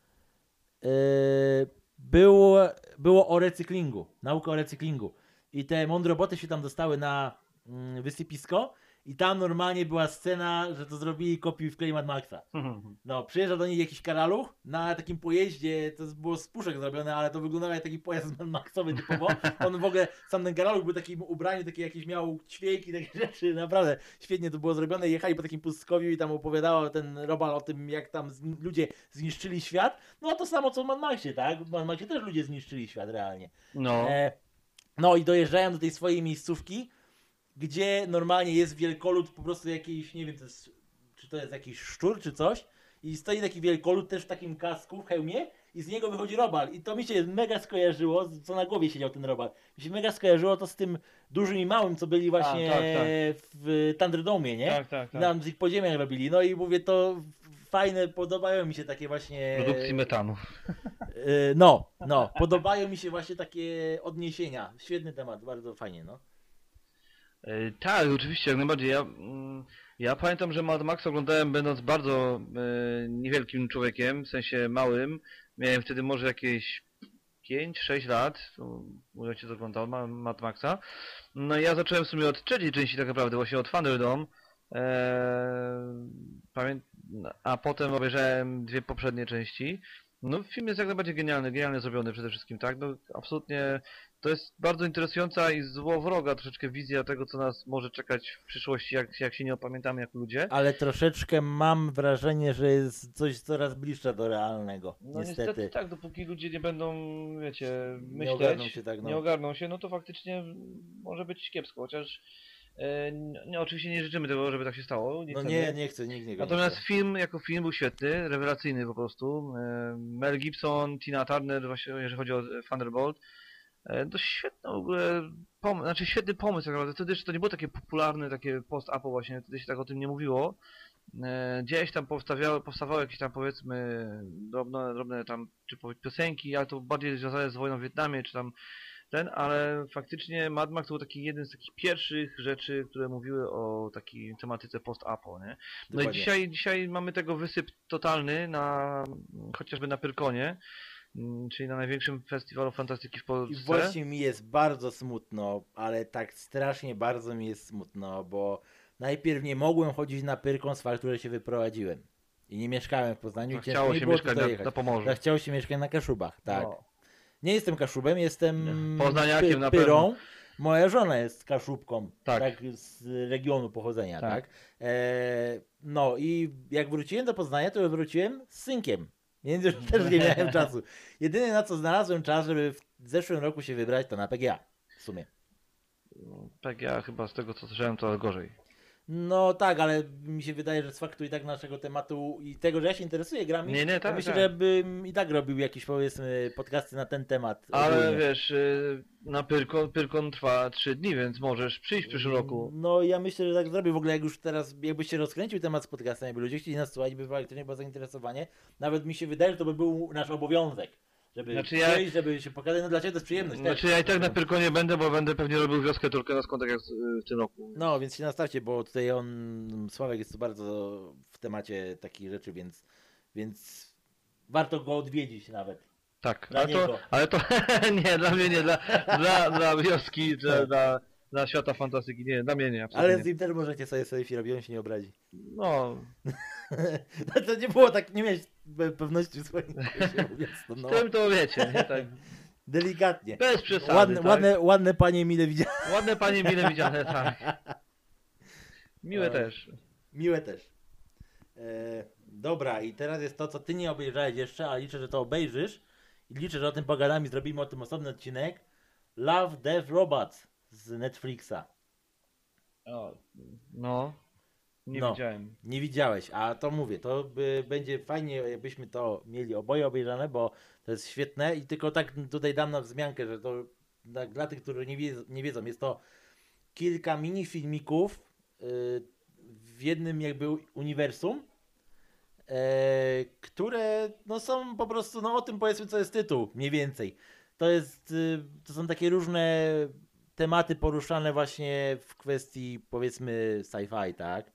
było o recyklingu, nauka o recyklingu. I te mądre roboty się tam dostały na wysypisko i tam normalnie była scena, że to zrobili kopiuj w klej Mad Maxa. No, przyjeżdża do nich jakiś karaluch na takim pojeździe, to było z puszek zrobione, ale to wyglądało jak taki pojazd Mad Maxowy typowo. On w ogóle, sam ten karaluch był takim ubraniu, takie jakieś miał ćwieki, takie rzeczy, naprawdę świetnie to było zrobione. Jechali po takim pustkowiu i tam opowiadał ten Robal o tym, jak tam ludzie zniszczyli świat. No a to samo co w Mad Maxie, tak? W Mad Maxie też ludzie zniszczyli świat realnie. No. No i dojeżdżają do tej swojej miejscówki, gdzie normalnie jest wielkolud, po prostu jakiś, nie wiem, czy to jest jakiś szczur, czy coś. I stoi taki wielkolud też w takim kasku, w hełmie i z niego wychodzi Robal. I to mi się mega skojarzyło, co na głowie siedział ten Robal. Mi się mega skojarzyło to z tym dużym i małym, co byli właśnie tak. w Thunderdome, nie? Tak. I nam z ich podziemiach robili. No i mówię, to fajne, podobają mi się takie właśnie... Produkcji metanu. No, podobają mi się właśnie takie odniesienia. Świetny temat, bardzo fajnie, no. Tak, oczywiście, jak najbardziej. Ja pamiętam, że Mad Max oglądałem będąc bardzo niewielkim człowiekiem, w sensie małym. Miałem wtedy może jakieś 5-6 lat, może się oglądał Mad Maxa. No i ja zacząłem w sumie od trzeciej części tak naprawdę, właśnie od Thunderdome. A potem obejrzałem dwie poprzednie części. No film jest jak najbardziej genialnie zrobiony przede wszystkim, tak? No absolutnie to jest bardzo interesująca i złowroga troszeczkę wizja tego, co nas może czekać w przyszłości, jak się nie opamiętamy jako ludzie. Ale troszeczkę mam wrażenie, że jest coś coraz bliższe do realnego, No niestety. tak, dopóki ludzie nie będą, wiecie, myśleć, Nie ogarną się tak, no. nie ogarną się, no to faktycznie może być kiepsko, chociaż oczywiście nie życzymy tego, żeby tak się stało. Nie chcę, nikt nie Natomiast chce. film jako film był świetny, rewelacyjny po prostu. Mel Gibson, Tina Turner, właśnie jeżeli chodzi o Thunderbolt. To świetny w ogóle znaczy świetny pomysł tak naprawdę. Wtedy jeszcze to nie było takie popularne, takie post-apo właśnie, wtedy się tak o tym nie mówiło. Gdzieś tam powstawały jakieś tam powiedzmy drobne tam czy piosenki, ale to bardziej związane z wojną w Wietnamie, czy tam ale faktycznie Mad Max to był taki jeden z takich pierwszych rzeczy, które mówiły o takiej tematyce post-apo, nie? No i Dokładnie. dzisiaj mamy tego wysyp totalny chociażby na Pyrkonie, czyli na największym festiwalu fantastyki w I Polsce. właśnie mi jest bardzo smutno, ale tak strasznie bardzo mi jest smutno, bo najpierw nie mogłem chodzić na Pyrkon z faktu, że się wyprowadziłem. I nie mieszkałem w Poznaniu i ciężko Chciało mi się było mieszkać tutaj jechać. na Pomorzu. Chciało się mieszkać na Kaszubach, tak. No. Nie jestem Kaszubem, jestem Poznaniakiem na Pyrą. pewno. Moja żona jest Kaszubką, Tak. tak z regionu pochodzenia, Tak. tak. No i jak wróciłem do Poznania, to wróciłem z synkiem. Więc już też nie miałem czasu. Jedyne na co znalazłem czas, żeby w zeszłym roku się wybrać, to na PGA w sumie. PGA chyba z tego co słyszałem to gorzej. No tak, ale mi się wydaje, że z faktu i tak naszego tematu i tego, że ja się interesuję grami, Nie, to tak, myślę, tak. że bym i tak robił jakieś powiedzmy podcasty na ten temat. Ale ogólnie. wiesz, na Pyrkon trwa 3 dni, więc możesz przyjść w przyszłym roku. No ja myślę, że tak zrobię. W ogóle jak już teraz, jakbyś się rozkręcił temat z podcastem, jakby ludzie chcieli nas słuchać, by faktycznie było zainteresowanie, nawet mi się wydaje, że to by był nasz obowiązek. Żeby Znaczy przyjść, żeby się pokazać, no dla Ciebie to jest przyjemność. Znaczy też. ja i tak na Pyrkonie będę, bo będę pewnie robił wioskę Turkmenowską tak jak w tym roku. No, więc się nastawcie, bo tutaj Sławek jest tu bardzo w temacie takich rzeczy, więc warto go odwiedzić nawet. Tak, Dla niego. ale to nie, dla mnie nie, dla wioski, dla świata fantastyki, nie, dla mnie nie, absolutnie. Ale z nim też możecie sobie selfie robić, on się nie obrazi. No, To nie było tak, nie miałeś pewności swoich, mówiąc to, no. z tym to wiecie, nie, tak, Delikatnie. bez przesady, Ładne panie mile widziane. Ładne panie mile widziane, tak. Miłe też. Miłe też. Dobra, i teraz jest to, co ty nie obejrzałeś jeszcze, ale liczę, że to obejrzysz. I liczę, że o tym pogadamy, zrobimy o tym osobny odcinek. Love, Death, Robots z Netflixa. No, nie widziałem. Nie widziałeś, a to mówię, będzie fajnie, jakbyśmy to mieli oboje obejrzane, bo to jest świetne i tylko tak tutaj dam na wzmiankę, że to dla tych, którzy nie wiedzą, jest to kilka mini filmików w jednym jakby uniwersum, które no są po prostu, no o tym powiedzmy co jest tytuł, mniej więcej. To są takie różne tematy poruszane właśnie w kwestii powiedzmy sci-fi, tak?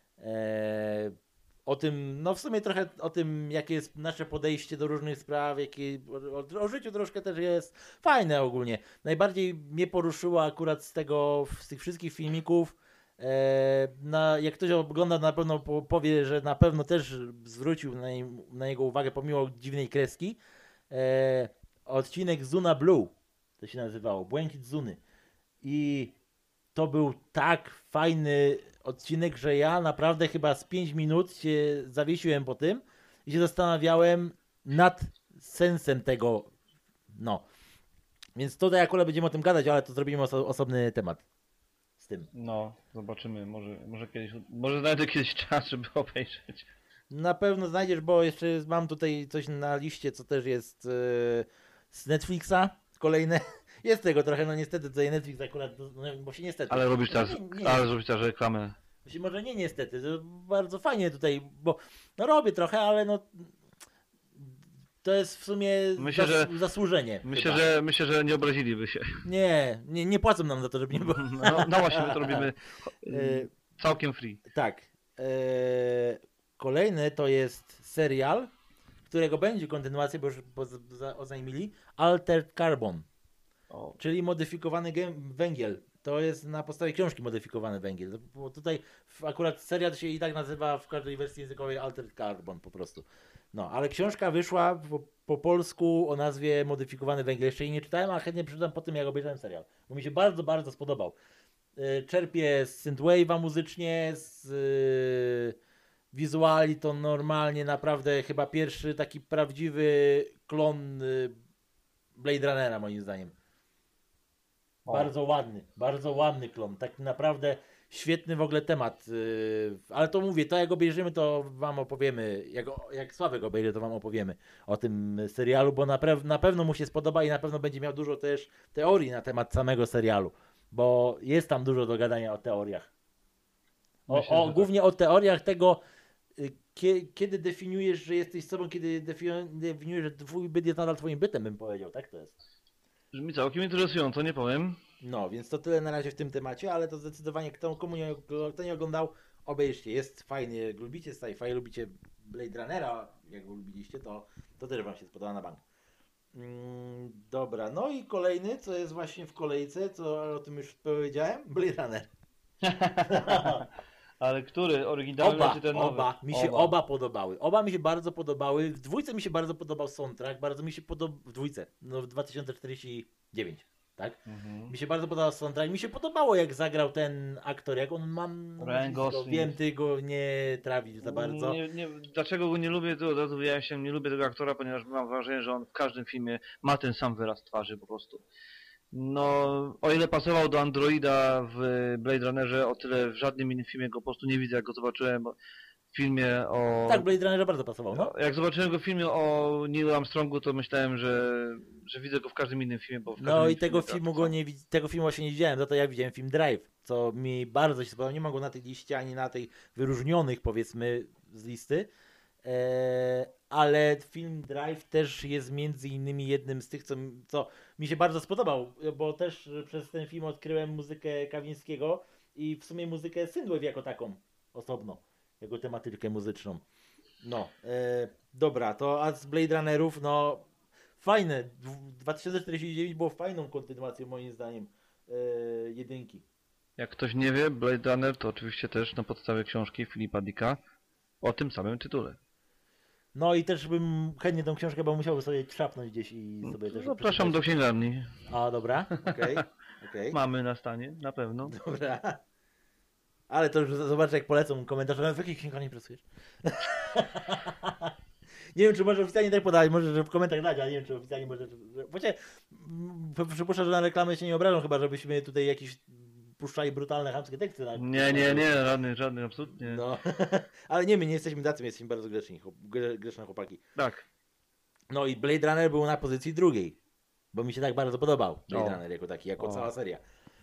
O tym, no w sumie trochę o tym, jakie jest nasze podejście do różnych spraw, o życiu troszkę też jest fajne ogólnie. Najbardziej mnie poruszyło akurat z tych wszystkich filmików, jak ktoś ogląda, na pewno powie, że na pewno też zwrócił na niego uwagę pomimo dziwnej kreski. Odcinek Zuna Blue, to się nazywało, Błękit Zuny. I to był tak fajny odcinek, że ja naprawdę chyba z 5 minut się zawiesiłem po tym i się zastanawiałem nad sensem tego. No. Więc tutaj akurat będziemy o tym gadać, ale to zrobimy osobny temat z tym. No, zobaczymy, może znajdę kiedyś czas, żeby obejrzeć. Na pewno znajdziesz, bo jeszcze mam tutaj coś na liście, co też jest z Netflixa, kolejne. Jest tego trochę, no niestety tutaj Netflix akurat, no, bo się niestety. Ale robisz teraz, Nie, ale robisz teraz reklamę. może nie niestety, to bardzo fajnie tutaj, bo no robię trochę, ale no to jest w sumie zasłużenie. Myślę, że nie obraziliby się. Nie płacą nam za to, żeby nie było. No właśnie, my to robimy całkiem free. Tak. Kolejny to jest serial, którego będzie kontynuacja, bo już oznajmili, Altered Carbon, czyli modyfikowany węgiel. To jest na podstawie książki Modyfikowany węgiel. Bo tutaj akurat serial się i tak nazywa w każdej wersji językowej Altered Carbon po prostu. No, ale książka wyszła po polsku o nazwie Modyfikowany węgiel. Jeszcze jej nie czytałem, a chętnie przeczytam po tym, jak obejrzałem serial. Bo mi się bardzo, bardzo spodobał. Czerpię z synthwave'a muzycznie, z wizuali to normalnie naprawdę chyba pierwszy taki prawdziwy klon Blade Runnera moim zdaniem. Bardzo ładny klon. Tak naprawdę Świetny w ogóle temat, ale to mówię, to jak obejrzymy, to wam opowiemy, jak Sławek obejrzy, to wam opowiemy o tym serialu, bo na pewno mu się spodoba i na pewno będzie miał dużo też teorii na temat samego serialu, bo jest tam dużo do gadania o teoriach. Myślę, że tak. Głównie o teoriach tego, kiedy definiujesz, że jesteś sobą, kiedy definiujesz, że twój byt jest nadal twoim bytem, bym powiedział, tak to jest. Brzmi całkiem interesująco, nie powiem. No, więc to tyle na razie w tym temacie, ale to zdecydowanie kto nie oglądał, obejrzcie. Jest fajny, jak lubicie sci-fi, lubicie Blade Runnera, jak go lubiliście, to też wam się spodoba na bank. Dobra, no i kolejny, co jest właśnie w kolejce, co o tym już powiedziałem, Blade Runner. Ale który? Oryginalny czy ten nowy? Oba. Mi się oba podobały. Oba mi się bardzo podobały. W dwójce mi się bardzo podobał soundtrack, bardzo mi się podobał... W dwójce, no w 2049, tak? Mi się bardzo podobał soundtrack. Mi się podobało, jak zagrał ten aktor, jak on mam... Ryan Gosling. Wiem, ty go nie trawisz za bardzo. Dlaczego go nie lubię, to od razu wyjaśniam, nie lubię tego aktora, ponieważ mam wrażenie, że on w każdym filmie ma ten sam wyraz twarzy po prostu. No, o ile pasował do androida w Blade Runnerze, o tyle w żadnym innym filmie go po prostu nie widzę, jak go zobaczyłem w filmie o... Tak, Blade Runnerze bardzo pasował, no. Jak zobaczyłem go w filmie o Neil Armstrongu, to myślałem, że widzę go w każdym innym filmie, bo w każdym No innym i tego filmie filmu tego filmu właśnie nie widziałem, za to ja widziałem film Drive, co mi bardzo się spodobał. Nie mam go na tej liście, ani na tej wyróżnionych, powiedzmy, z listy. Ale film Drive też jest między innymi jednym z tych, co mi się bardzo spodobał, bo też przez ten film odkryłem muzykę Kawińskiego i w sumie muzykę Synthwave jako taką osobno, jako tematykę muzyczną. No, dobra, to a z Blade Runnerów, no fajne, 2049 było fajną kontynuacją moim zdaniem jedynki. Jak ktoś nie wie, Blade Runner to oczywiście też na podstawie książki Philipa Dicka o tym samym tytule. No i też bym chętnie tą książkę, bo musiałbym sobie trzapnąć gdzieś i sobie też Zapraszam do księgarni. A, dobra, okej. Mamy na stanie, na pewno. Dobra. Ale to już zobacz, jak polecą komentarze, w jakich księgarni pracujesz? Nie wiem, czy może oficjalnie tak podać, może że w komentarzach dać, ale nie wiem, czy oficjalnie może... Właściwie przypuszczam, że na reklamę się nie obrażą, chyba żebyśmy tutaj jakieś puszczali brutalne, chamskie teksty. Nie, żadnych, absolutnie. No, ale nie, my nie jesteśmy tacy, my jesteśmy bardzo grzeczne chłopaki. Tak. No i Blade Runner był na pozycji drugiej, bo mi się tak bardzo podobał Blade Runner jako taki, jako cała seria.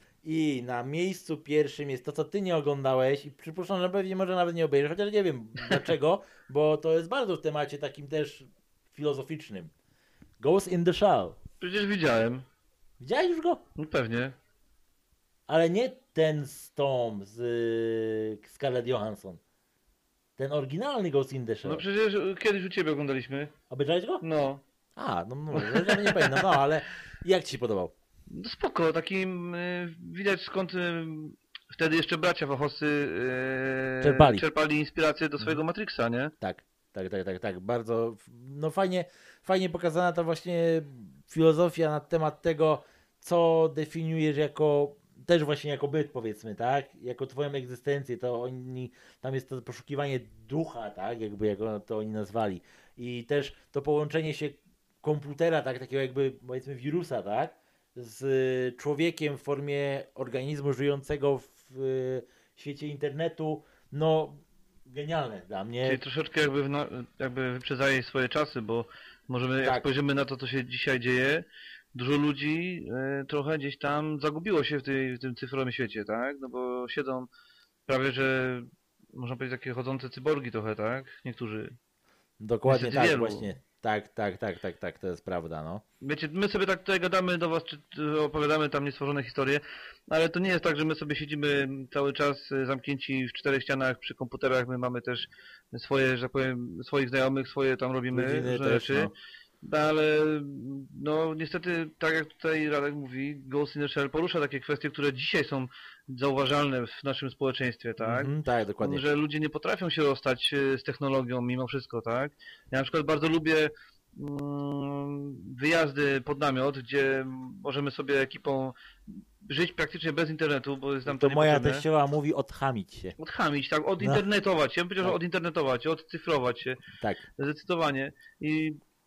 I na miejscu pierwszym jest to, co ty nie oglądałeś i przypuszczam, że pewnie może nawet nie obejrzysz, chociaż nie wiem dlaczego, bo to jest bardzo w temacie takim też filozoficznym. Ghost in the Shell. Przecież widziałem. Widziałeś już go? No pewnie. Ale nie ten z Tom, z Scarlett Johansson. Ten oryginalny Ghost in the Shell. No przecież kiedyś u ciebie oglądaliśmy. Obejrzałeś go? No. A, no nie pamiętam, no ale jak ci się podobał? No spoko, takim widać skąd wtedy jeszcze bracia fachowcy czerpali inspirację do swojego Matrixa, nie? Tak. Bardzo, no fajnie pokazana ta właśnie filozofia na temat tego, co definiujesz też właśnie jako byt, powiedzmy, tak? Jako twoją egzystencję, tam jest to poszukiwanie ducha, tak? Jakby jak to oni nazwali. I też to połączenie się komputera, tak? Takiego jakby, powiedzmy, wirusa, tak? Z człowiekiem w formie organizmu żyjącego w świecie internetu, no genialne dla mnie. Czyli troszeczkę jakby wyprzedzaje swoje czasy, bo możemy, jak spojrzymy na to, co się dzisiaj dzieje, dużo ludzi trochę gdzieś tam zagubiło się w tym cyfrowym świecie, tak? No bo siedzą prawie, że można powiedzieć takie chodzące cyborgi trochę, tak? Niektórzy. Dokładnie niestety tak, wielu. właśnie. Tak, to jest prawda, no. Wiecie, my sobie tak tutaj gadamy do was, czy opowiadamy tam niestworzone historie, ale to nie jest tak, że my sobie siedzimy cały czas zamknięci w czterech ścianach przy komputerach, my mamy też swoje, że tak powiem, swoich znajomych, swoje tam robimy Rodziny różne też, rzeczy. No. Ale no niestety, tak jak tutaj Radek mówi, Ghost in the Shell porusza takie kwestie, które dzisiaj są zauważalne w naszym społeczeństwie, tak? Tak, dokładnie. Że ludzie nie potrafią się rozstać z technologią mimo wszystko, tak? Ja na przykład bardzo lubię wyjazdy pod namiot, gdzie możemy sobie ekipą żyć praktycznie bez internetu, bo jest nam to moja niepotrzebne. teściowa mówi odchamić się. Odchamić, tak, odinternetować się. Ja bym powiedział, że odinternetować, odcyfrować się. Tak. Zdecydowanie. I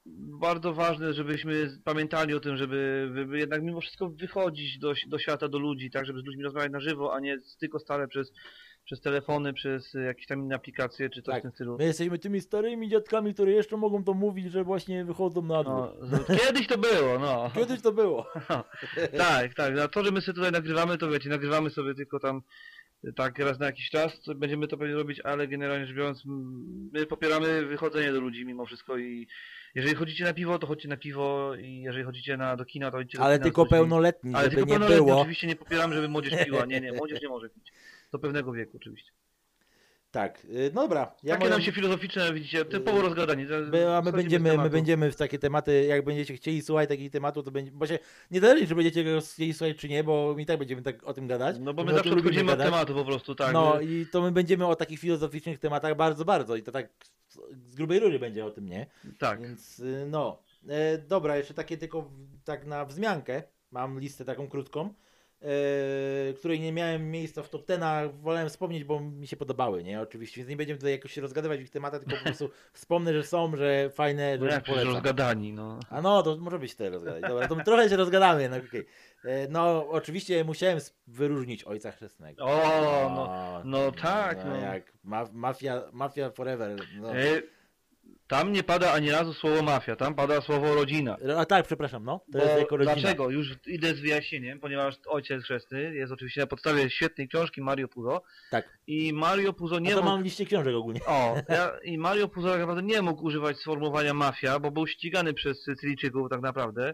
bardzo ważne, żebyśmy pamiętali o tym, żeby jednak mimo wszystko wychodzić do świata, do ludzi, tak, żeby z ludźmi rozmawiać na żywo, a nie tylko stale przez telefony, przez jakieś tam inne aplikacje, czy coś w Tak, tym stylu. my jesteśmy tymi starymi dziadkami, które jeszcze mogą to mówić, że właśnie wychodzą na dwór. No, kiedyś to było, no. Kiedyś to było. Tak, tak. A to, że my sobie tutaj nagrywamy, to wiecie, nagrywamy sobie tylko tam tak raz na jakiś czas, to będziemy to pewnie robić, ale generalnie rzecz biorąc, my popieramy wychodzenie do ludzi mimo wszystko i jeżeli chodzicie na piwo, to chodźcie na piwo i jeżeli chodzicie do kina, to chodźcie do Ale kina. tylko pełnoletni, Ale żeby tylko nie pełnoletni, było. oczywiście nie popieramy, żeby młodzież piła. Nie, młodzież nie może pić. Do pewnego wieku oczywiście. Tak, dobra. Takie nam się filozoficzne, widzicie, typowo rozgadanie. A Schodzimy z my tematu. będziemy w takie tematy, jak będziecie chcieli słuchać takich tematów, to będzie, bo się nie zależy, czy będziecie go chcieli słuchać, czy nie, bo i tak będziemy tak o tym gadać. No bo My my o tym zawsze lubimy odchodzimy od gadać. tematu po prostu, tak. No i to my będziemy o takich filozoficznych tematach bardzo, bardzo i to tak z grubej rury będzie o tym, nie? Tak. Więc no, dobra, jeszcze takie tylko tak na wzmiankę, mam listę taką krótką, której nie miałem miejsca w top 10, wolałem wspomnieć, bo mi się podobały, nie? Oczywiście, więc nie będziemy tutaj jakoś się rozgadywać w ich tematach, tylko po prostu wspomnę, że są, że fajne, No że jak przecież polecam. rozgadani, no. A no, to może być tyle rozgadać. Dobra, to trochę się rozgadamy jednak, okej. No, oczywiście musiałem wyróżnić Ojca Chrzestnego. O, no tak, no. Jak mafia forever. No. Tam nie pada ani razu słowo mafia, tam pada słowo rodzina. A tak, przepraszam, no. To jest jako rodzina. Dlaczego? Już idę z wyjaśnieniem, ponieważ Ojciec Chrzestny jest oczywiście na podstawie świetnej książki Mario Puzo. Tak. I Mario Puzo A nie to mógł... mam liście książek ogólnie. I Mario Puzo tak naprawdę nie mógł używać sformułowania mafia, bo był ścigany przez Sycylijczyków tak naprawdę.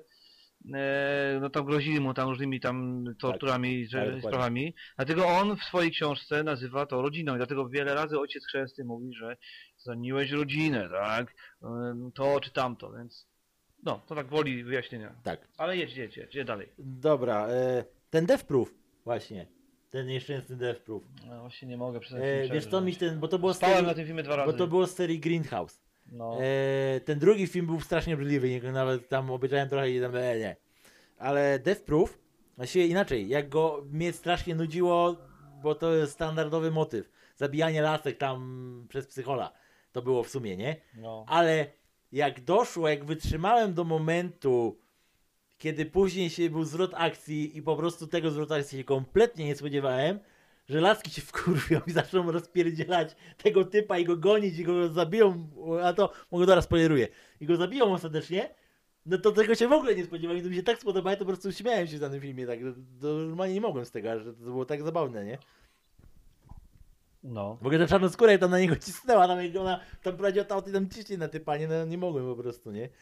No tam grozili mu tam różnymi tam torturami i dokładnie. sprawami. Dlatego on w swojej książce nazywa to rodziną i dlatego wiele razy Ojciec Chrzestny mówi, że zaniłeś rodzinę, tak? To czy tamto, więc no, to tak woli wyjaśnienia. Tak. Ale jedź dalej. Dobra, ten Death Proof właśnie. Ten nieszczęsny Death Proof. No właśnie nie mogę przestać. Wiesz co mi bo to było Spałem na tym filmie 2 razy. bo to było z serii Grindhouse. No. Ten drugi film był strasznie obrzydliwy, nawet tam obejrzałem trochę i tam nie. Ale Death Proof, właściwie inaczej, jak go mnie strasznie nudziło, bo to jest standardowy motyw. Zabijanie lasek tam przez psychola. To było w sumie, nie? No. Ale jak wytrzymałem do momentu, kiedy później był zwrot akcji i po prostu tego zwrotu akcji się kompletnie nie spodziewałem, że laski się wkurwią i zaczną rozpierdzielać tego typa i go gonić i go zabiją, a to może zaraz spoileruję, i go zabiją ostatecznie, no to tego się w ogóle nie spodziewałem i to mi się tak spodobało, to po prostu śmiałem się na tym filmie, tak, to normalnie nie mogłem z tego, że to było tak zabawne, nie? No. W ogóle ta czarnoskóra tam na niego cisnęła, tam jak ona tam prowadziła to tam ciśnie na typa, nie mogłem po prostu, nie?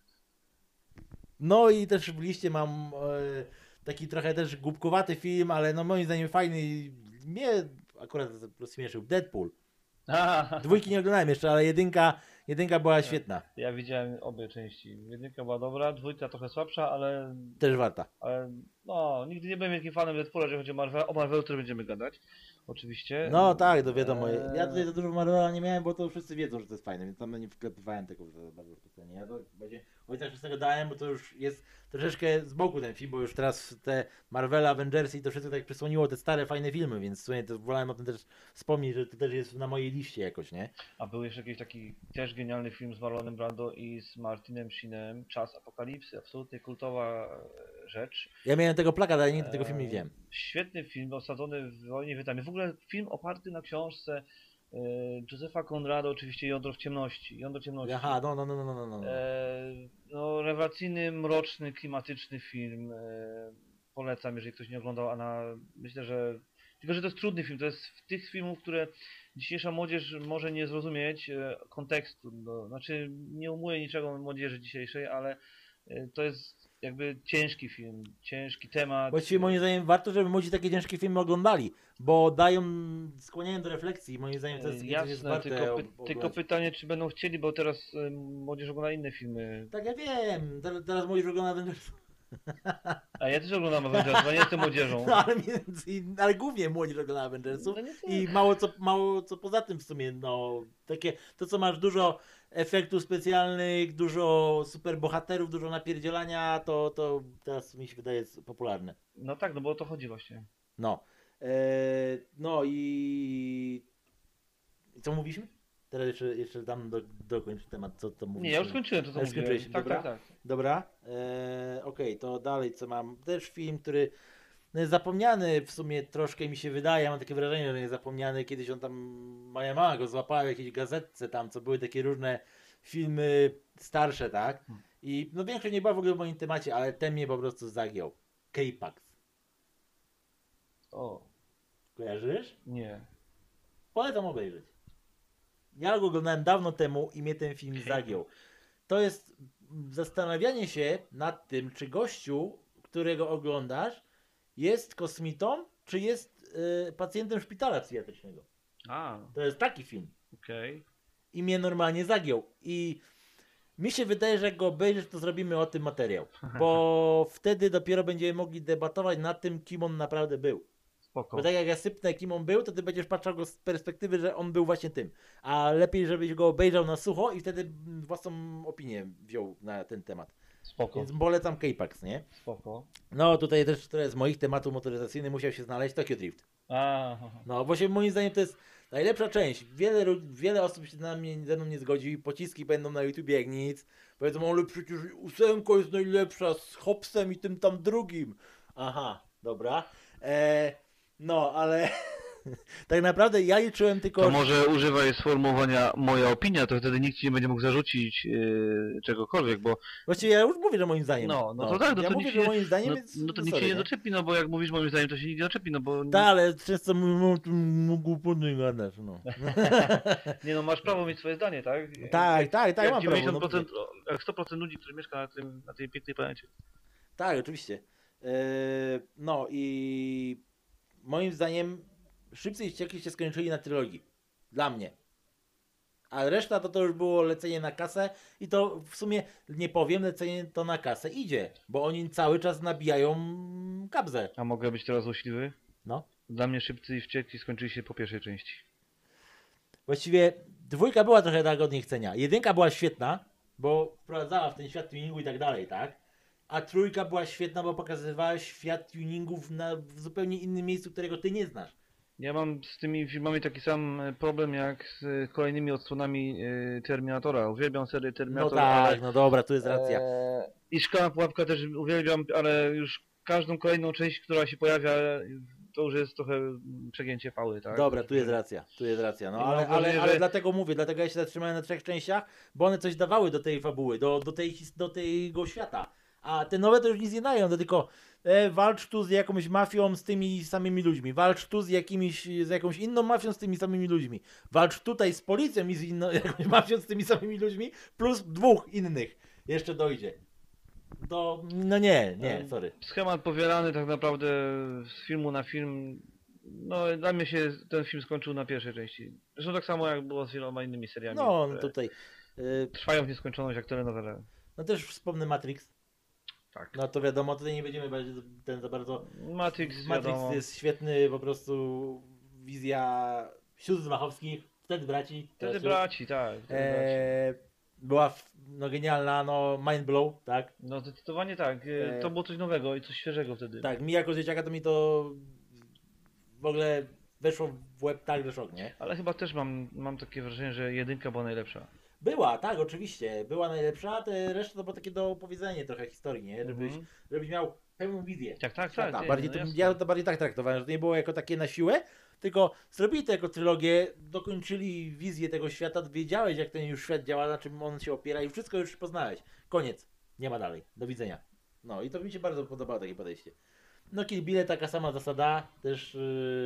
No i też w liście mam taki trochę też głupkowaty film, ale no moim zdaniem fajny i mnie akurat rozśmieszył Deadpool. Dwójki nie oglądałem jeszcze, ale jedynka była świetna. Ja widziałem obie części. Jedynka była dobra, dwójka trochę słabsza, ale Też warta. no, nigdy nie byłem wielkim fanem Deadpoola, jeżeli chodzi o Marvelu, o którym będziemy gadać. Oczywiście. No tak, to wiadomo. Ja tutaj za dużo Marvela nie miałem, bo to wszyscy wiedzą, że to jest fajne, więc tam nie wklepywałem tego za bardzo specjalnie. Ja to będzie Ojca Chrzestnego dałem, bo to już jest troszeczkę z boku ten film, bo już teraz te Marvela, Avengers i to wszystko tak przysłoniło te stare, fajne filmy, więc w sumie to wolałem o tym też wspomnieć, że to też jest na mojej liście jakoś, nie? A był jeszcze jakiś taki też genialny film z Marlonem Brando i z Martinem Sheenem, Czas Apokalipsy, absolutnie kultowa rzecz. Ja miałem tego plakat, ale nigdy tego filmu nie widziałem. Świetny film, osadzony w wojnie Wietnamie. W ogóle film oparty na książce Josepha Conrada, oczywiście Jądro w ciemności. Aha, no. No, rewelacyjny, mroczny, klimatyczny film. Polecam, jeżeli ktoś nie oglądał, myślę, że... Tylko, że to jest trudny film. To jest w tych filmów, które dzisiejsza młodzież może nie zrozumieć kontekstu. Znaczy, nie umuję niczego młodzieży dzisiejszej, ale to jest jakby ciężki film, ciężki temat. Właściwie moim zdaniem warto, żeby młodzi takie ciężkie filmy oglądali, bo skłaniają do refleksji. Moim zdaniem to jest, jasne, jest warte tylko pytanie, czy będą chcieli, bo teraz młodzież ogląda inne filmy. Tak, ja wiem. Teraz młodzież ogląda Avengers. A ja też oglądam Avengers, bo nie jestem młodzieżą. No, ale głównie młodzież ogląda Avengersów i mało co poza tym w sumie, no, takie, to co masz dużo efektów specjalnych, dużo superbohaterów, dużo napierdzielania, to teraz mi się wydaje jest popularne. No tak, no bo o to chodzi właśnie. No. No i co mówiliśmy? Teraz jeszcze dam dokończ temat, co to mówisz. Nie, ja już skończyłem to, co Już mówiłem. skończyłeś, Tak, dobra? tak, tak. Dobra, okej, to dalej co mam. Też film, który no jest zapomniany w sumie troszkę mi się wydaje, ja mam takie wrażenie, że jest zapomniany. Kiedyś on tam, moja mama go złapała w jakiejś gazetce tam, co były takie różne filmy starsze, tak? I no większość nie była w ogóle w moim temacie, ale ten mnie po prostu zagiął. K-Pax. O, Kojarzysz? nie. Polecam obejrzeć. Ja go oglądałem dawno temu i mnie ten film zagiął. To jest zastanawianie się nad tym, czy gościu, którego oglądasz, jest kosmitą, czy jest pacjentem szpitala psychiatrycznego. A, To jest taki film. okej. I mnie normalnie zagiął. I mi się wydaje, że jak go obejrzysz, to zrobimy o tym materiał. Bo wtedy dopiero będziemy mogli debatować nad tym, kim on naprawdę był. Spoko. Bo tak jak ja sypnę, kim on był, to ty będziesz patrzał go z perspektywy, że on był właśnie tym. A lepiej, żebyś go obejrzał na sucho i wtedy własną opinię wziął na ten temat. Spoko. Więc polecam K-Pax, nie? Spoko. No tutaj też z moich tematów motoryzacyjnych musiał się znaleźć Tokyo Drift. A, No właśnie moim zdaniem to jest najlepsza część. Wiele osób się ze mną nie zgodzi i pociski będą na YouTubie jak nic. Powiedzą, ale przecież 8 jest najlepsza z Hopsem i tym tam drugim. Aha, dobra. No, ale tak naprawdę ja liczyłem tylko... to może używaj sformułowania moja opinia, to wtedy nikt ci nie będzie mógł zarzucić czegokolwiek, bo Właściwie ja już mówię, że moim zdaniem. no to tak, no ja to mówię, nikt że się, moim zdaniem, no, więc... no to no nikt sorry, się nie doczepi, no bo jak mówisz moim zdaniem, to się nikt nie doczepi, no bo Tak, ale często mógł głupoty gadasz, no. nie no, masz prawo mieć swoje zdanie, tak? Tak, Jak mam prawo. 90%, jak 100% ludzi, którzy mieszka na tej pięknej planecie. Tak, oczywiście. No i moim zdaniem Szybcy i Wściekli się skończyli na trylogii. Dla mnie. A reszta to już było lecenie na kasę i to w sumie nie powiem, lecenie to na kasę idzie, bo oni cały czas nabijają kabzę. A mogę być teraz złośliwy? No. Dla mnie Szybcy i Wściekli skończyli się po pierwszej części. Właściwie dwójka była trochę tak od niechcenia. Jedynka była świetna, bo wprowadzała w ten świat tuningu i tak dalej, tak? A trójka była świetna, bo pokazywała świat tuningów w zupełnie innym miejscu, którego ty nie znasz. Ja mam z tymi filmami taki sam problem jak z kolejnymi odsłonami Terminatora. Uwielbiam serię No Terminatora. tak, ale, no dobra, tu jest racja. I Szklana Pułapka też uwielbiam, ale już każdą kolejną część, która się pojawia, to już jest trochę przegięcie pały, tak? Dobra, tu jest racja. No I mam ale wrażenie, że- dlatego mówię, dlatego ja się zatrzymałem na 3 częściach, bo one coś dawały do tej fabuły, do tego świata. A te nowe to już nic nie dają, to tylko walcz tu z jakąś mafią z tymi samymi ludźmi, walcz tu z jakąś inną mafią z tymi samymi ludźmi, walcz tutaj z policją i z jakąś mafią z tymi samymi ludźmi, plus 2 innych jeszcze dojdzie. No nie, sorry. Schemat powielany tak naprawdę z filmu na film. No dla mnie się ten film skończył na pierwszej części. Zresztą tak samo jak było z wieloma innymi seriami. No które tutaj. trwają w nieskończoność jak telenowele. No też wspomnę Matrix. Tak. No to wiadomo, tutaj nie będziemy za bardzo. Matrix, Matrix wiadomo. jest świetny, po prostu wizja sióstr Wachowskich, wtedy braci. Wtedy teraz braci, tak. Wtedy braci. była genialna, no mind blow, tak? No zdecydowanie tak. To było coś nowego i coś świeżego wtedy. Tak, mi jako dzieciaka to mi to w ogóle weszło w łeb tak, że szok, nie? Ale chyba też mam takie wrażenie, że jedynka była najlepsza. Była, tak, oczywiście, była najlepsza, a te reszta to było takie do opowiedzenia trochę historii, nie? Żebyś miał pełną wizję. Tak. Świata. Nie, Bardziej no to, jasne. ja to bardziej tak traktowałem, że to nie było jako takie na siłę, tylko zrobili to jako trylogię, dokończyli wizję tego świata, wiedziałeś jak ten już świat działa, na czym on się opiera i wszystko już poznałeś. Koniec. Nie ma dalej. Do widzenia. No i to mi się bardzo podobało takie podejście. No Kill Bill taka sama zasada, też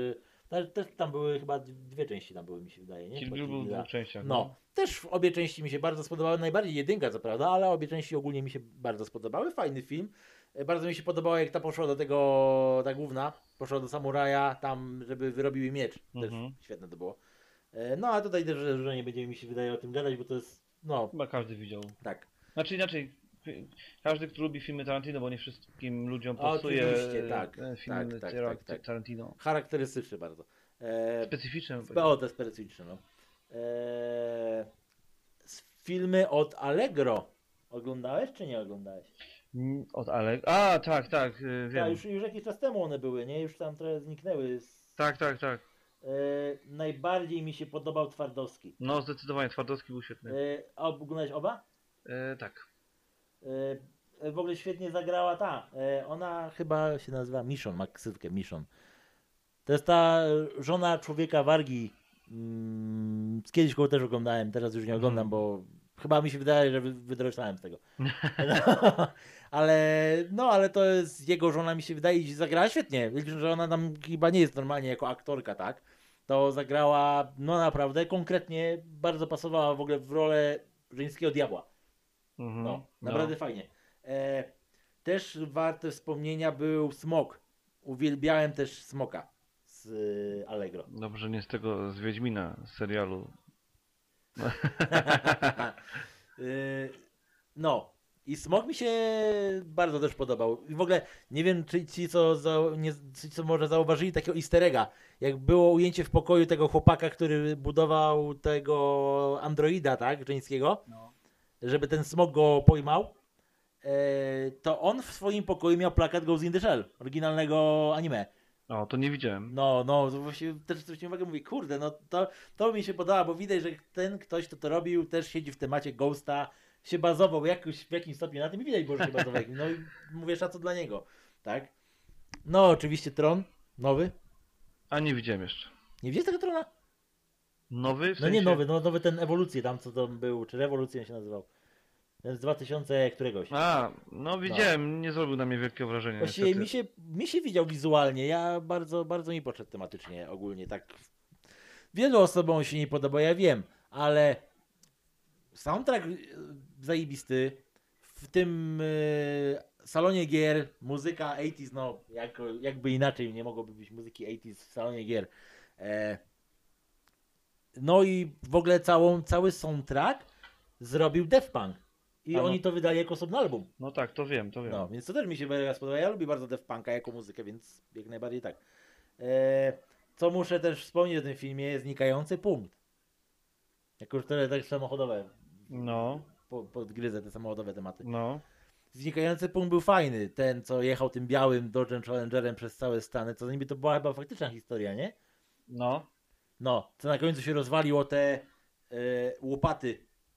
tam były chyba 2 części tam były mi się wydaje, nie? Kill Chyba Bill był w Billa. 2 częściach. No, też obie części mi się bardzo spodobały, najbardziej jedynka co prawda, ale obie części ogólnie mi się bardzo spodobały, fajny film. Bardzo mi się podobało jak ta poszła do tego, ta główna, poszła do samuraja tam, żeby wyrobił jej miecz, też świetne to było. No a tutaj też, że nie będziemy mi się wydaje o tym gadać, bo to jest, no, Chyba każdy widział. tak. Znaczy inaczej, każdy, kto lubi filmy Tarantino, bo nie wszystkim ludziom pasuje Oczywiście, tak, film tak. Tarantino. Charakterystyczny bardzo. Specyficzny. O, to jest specyficzne, no. Filmy od Allegro. Oglądałeś czy nie oglądałeś? Od Alek. A, tak, wiem. Tak, już jakiś czas temu one były, nie? Już tam trochę zniknęły. Tak. Najbardziej mi się podobał Twardowski. No zdecydowanie, Twardowski był świetny. A oglądałeś oba? Tak. W ogóle świetnie zagrała ta. Ona chyba się nazywa Michonne, ma ksywkę Michonne. To jest ta żona człowieka Wargi. Kiedyś go też oglądałem, teraz już nie oglądam, bo chyba mi się wydaje, że wydroślałem z tego. Ale to jest jego żona, mi się wydaje, i zagrała świetnie. Wiesz, że ona tam chyba nie jest normalnie jako aktorka, tak? To zagrała, no naprawdę, konkretnie, bardzo pasowała w ogóle w rolę żeńskiego diabła. No, naprawdę fajnie. Też warte wspomnienia był Smok. Uwielbiałem też Smoka z Allegro. Dobrze, nie z tego, z Wiedźmina, z serialu. No. I Smok mi się bardzo też podobał. I w ogóle nie wiem, czy ci, co może zauważyli takiego easter egga. Jak było ujęcie w pokoju tego chłopaka, który budował tego androida, tak, żeńskiego, żeby ten Smok go pojmał, to on w swoim pokoju miał plakat Ghost in the Shell, oryginalnego anime. O, to nie widziałem. No, to właśnie też zwróciłem uwagę, mówię, kurde, no to mi się podoba, bo widać, że ten ktoś, kto to robił, też siedzi w temacie Ghosta, się bazował w jakimś stopniu na tym i widać, bo się bazował. No i mówię, szacun dla niego, tak? No, oczywiście Tron, nowy. A nie widziałem jeszcze. Nie widziałeś tego Trona? Nowy? W No nie sensie... nowy, no nowy ten ewolucję tam, co to był, czy rewolucją się nazywał. Ten z 2000 któregoś. A, no widziałem, nie zrobił na mnie wielkiego wrażenia. Właściwie mi się widział wizualnie, ja bardzo, bardzo mi podszedł tematycznie ogólnie, tak. Wielu osobom się nie podoba, ja wiem, ale soundtrack zajebisty, w tym salonie gier, muzyka 80s, no jakby inaczej nie mogłoby być muzyki 80s w salonie gier. No i w ogóle cały soundtrack zrobił Daft Punk. I oni to wydali jako osobny album. No tak, to wiem. No, więc to też mi się bardzo podoba. Ja lubię bardzo Daft Punka jako muzykę, więc jak najbardziej tak. Co muszę też wspomnieć o tym filmie, jest Znikający punkt. Jako już tyle tak samochodowe. No. Podgryzę te samochodowe tematy. No. Znikający punkt był fajny. Ten, co jechał tym białym Dodge'em Challengerem przez całe Stany. Co niby to była chyba faktyczna historia, nie? No. No, co na końcu się rozwalił o te łopaty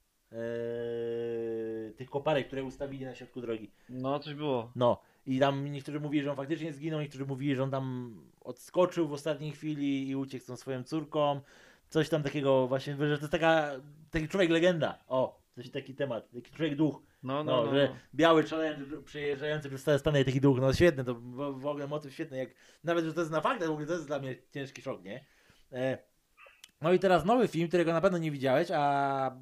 tych koparek, które ustawili na środku drogi. No, coś było. No. I tam niektórzy mówili, że on faktycznie zginął, niektórzy mówili, że on tam odskoczył w ostatniej chwili i uciekł z tą swoją córką. Coś tam takiego właśnie, że to jest taki człowiek legenda. O, coś taki temat, taki człowiek duch. No. Że biały Challenger przejeżdżający przez całe Stany taki duch, no świetny, to w ogóle motyw świetny, jak nawet, że to jest na faktach, w ogóle to jest dla mnie ciężki szok, nie? No i teraz nowy film, którego na pewno nie widziałeś, a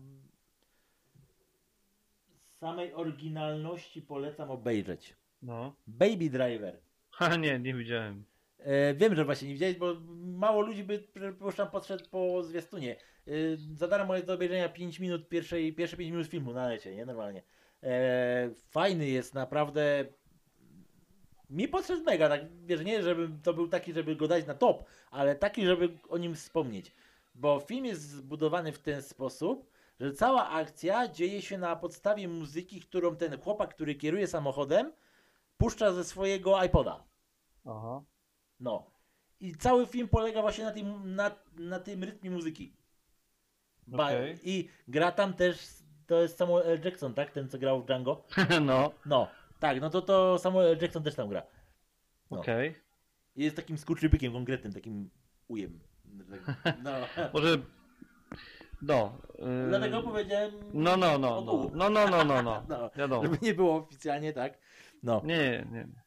samej oryginalności polecam obejrzeć. No. Baby Driver. Ha, nie widziałem. Wiem, że właśnie nie widziałeś, bo mało ludzi by, przypuszczam, podszedł po zwiastunie. Za darmo jest do obejrzenia 5 minut, pierwsze 5 minut filmu na lecie, nie? Normalnie. Fajny jest, naprawdę. Mi podszedł mega, tak, wiesz, nie, żeby to był taki, żeby go dać na top, ale taki, żeby o nim wspomnieć. Bo film jest zbudowany w ten sposób, że cała akcja dzieje się na podstawie muzyki, którą ten chłopak, który kieruje samochodem, puszcza ze swojego iPoda. Aha. No. I cały film polega właśnie na tym rytmie muzyki. Okay. I gra tam też, to jest Samuel L. Jackson, tak? Ten, co grał w Django. No. No. Tak, no to Samuel L. Jackson też tam gra. No. Okej. Okay. Jest takim skurczybykiem konkretnym, takim ujem. No. Może... No. Dlatego powiedziałem... No. No. Wiadomo. Żeby nie było oficjalnie, tak? No. Nie.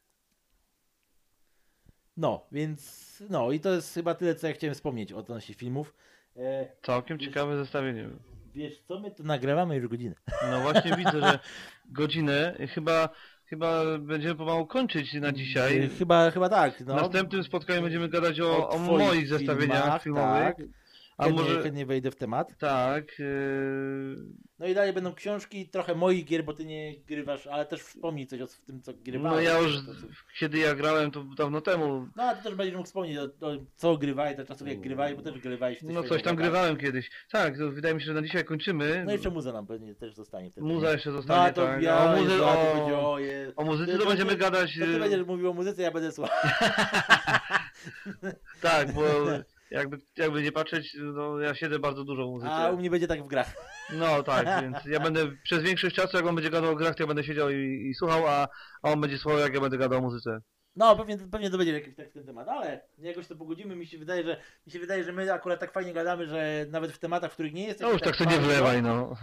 No, więc... No i to jest chyba tyle, co ja chciałem wspomnieć odnośnie filmów. Całkiem ciekawe zestawienie. Wiesz co, my tu nagrywamy już godzinę. No właśnie widzę, że godzinę. Chyba będziemy pomału kończyć na dzisiaj. Chyba tak. No. W następnym spotkaniu będziemy gadać o moich zestawieniach filmowych. Tak. A może chętnie wejdę w temat. Tak. No i dalej będą książki, trochę moich gier, bo ty nie grywasz, ale też wspomnij coś o tym, co grywałeś. No ja już, kiedy ja grałem, to dawno temu. No a ty też będziesz mógł wspomnieć o co grywałeś, do czasów jak grywałeś, bo też grywałeś w No coś tam grywałem kiedyś. Tak, to wydaje mi się, że na dzisiaj kończymy. No i jeszcze muza nam pewnie też zostanie wtedy. Muza jeszcze zostanie, no, tak. O muzyce to będziemy gadać. To ty będziesz mówił o muzyce, ja będę słuchał. Tak, bo jakby nie patrzeć, no ja siedzę bardzo dużo w muzyce. A u mnie będzie tak w grach. No tak, więc ja będę przez większość czasu, jak on będzie gadał o grach, to ja będę siedział i słuchał, a on będzie słuchał, jak ja będę gadał o muzyce. No, pewnie to będzie jakiś tak ten temat, ale jakoś to pogodzimy. Mi się wydaje, że my akurat tak fajnie gadamy, że nawet w tematach, w których nie jesteśmy. No już tak sobie nie bardzo- wlewaj, no.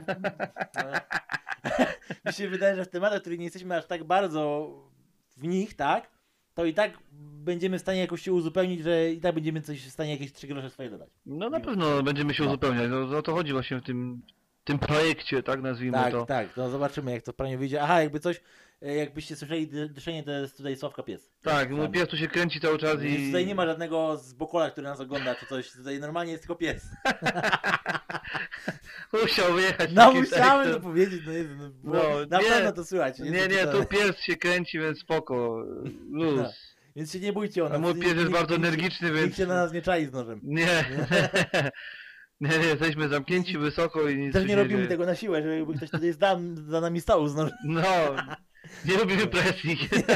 Mi się wydaje, że w tematach, w których nie jesteśmy aż tak bardzo w nich, tak? To i tak będziemy w stanie jakoś się uzupełnić, że i tak będziemy coś w stanie jakieś 3 grosze swoje dodać. No na pewno będziemy się No. uzupełniać, no o to chodzi właśnie w tym projekcie, tak nazwijmy Tak, to. tak, to zobaczymy jak to prawie wyjdzie. Aha, jakby coś, jakbyście słyszeli dyszenie, to jest tutaj Sławka pies. Tak, mój pies tu się kręci cały czas Więc i... tutaj nie ma żadnego z Bokola, który nas ogląda, czy coś. Tutaj normalnie jest tylko pies. Musiał wyjechać. No taki musiałem tekst. to powiedzieć, no Jezu, no, No, było, na nie. pewno to słychać. Nie, to, tu pies się kręci, więc spoko, luz. No. Więc się nie bójcie o A nas. mój pies jest bardzo energiczny, Nikt więc... się na nas nie czai z nożem. Nie. Nie, jesteśmy zamknięci wysoko i nic Też tu nie się robimy dzieje. tego na siłę, żeby ktoś tutaj za nami stał z nożem. No, nie robimy presji.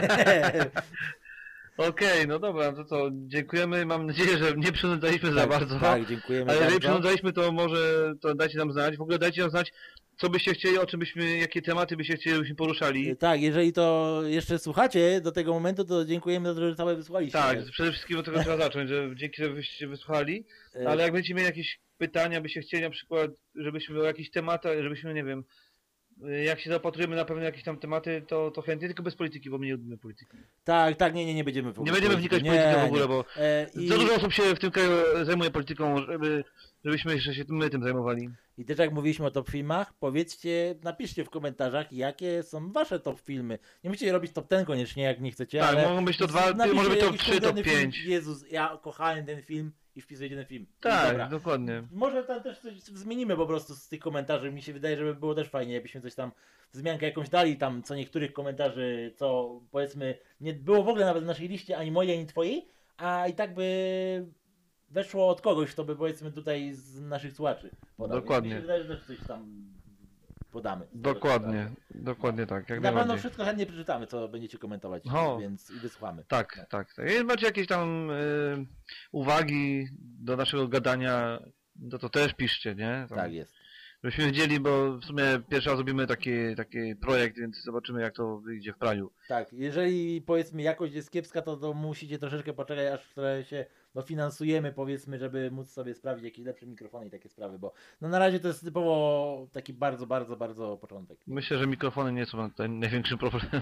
Okej, no dobra, to co, dziękujemy, mam nadzieję, że nie przynudzaliśmy za bardzo. Tak, dziękujemy Ale jeżeli bardzo. przynudzaliśmy, to może to dajcie nam znać. W ogóle dajcie nam znać, co byście chcieli, o czym byśmy, jakie tematy byście chcieli, żebyśmy poruszali. Tak, jeżeli to jeszcze słuchacie do tego momentu, to dziękujemy za to, że całe wysłaliście. Tak, przede wszystkim od tego trzeba zacząć, że dzięki, że byście wysłuchali. Ale jak będziecie mieli jakieś pytania, byście chcieli na przykład, żebyśmy o jakichś tematach, żebyśmy, nie wiem, jak się zaopatrujemy na pewne jakieś tam tematy, to chętnie, tylko bez polityki, bo my nie lubimy polityki. Tak, nie będziemy w ogóle. Nie będziemy wnikać w Nie, politykę w nie. ogóle, bo I, za dużo osób się w tym kraju zajmuje polityką, żebyśmy jeszcze się my tym zajmowali. I też jak mówiliśmy o top filmach, powiedzcie, napiszcie w komentarzach, jakie są wasze top filmy. Nie musicie robić top 10 koniecznie, jak nie chcecie, Tak, ale mogą być to dwa, napiszcie może być top jakiś 3, top konkretny film. 5. Jezus, ja kochałem ten film i wpisujecie ten film. Tak, Dobra. dokładnie. Może tam też coś zmienimy po prostu z tych komentarzy. Mi się wydaje, że by było też fajnie, jakbyśmy coś tam, wzmiankę jakąś dali tam, co niektórych komentarzy, co powiedzmy nie było w ogóle nawet w naszej liście, ani mojej, ani twojej, a i tak by weszło od kogoś, kto by powiedzmy tutaj z naszych słuchaczy podał. Więc Dokładnie. Mi się wydaje, że też coś tam podamy. Dokładnie tak, jak Na pewno najbardziej. wszystko chętnie przeczytamy, co będziecie komentować, O. więc i wysłuchamy. Tak. Jeżeli macie jakieś tam uwagi do naszego gadania, to też piszcie, nie? Tam, Tak jest. żebyśmy wiedzieli, bo w sumie pierwszy raz robimy taki projekt, więc zobaczymy, jak to wyjdzie w praniu. Tak, jeżeli powiedzmy jakość jest kiepska, to musicie troszeczkę poczekać, aż się dofinansujemy, powiedzmy, żeby móc sobie sprawdzić jakieś lepsze mikrofony i takie sprawy, bo no na razie to jest typowo taki bardzo początek. Myślę, że mikrofony nie są największym problemem.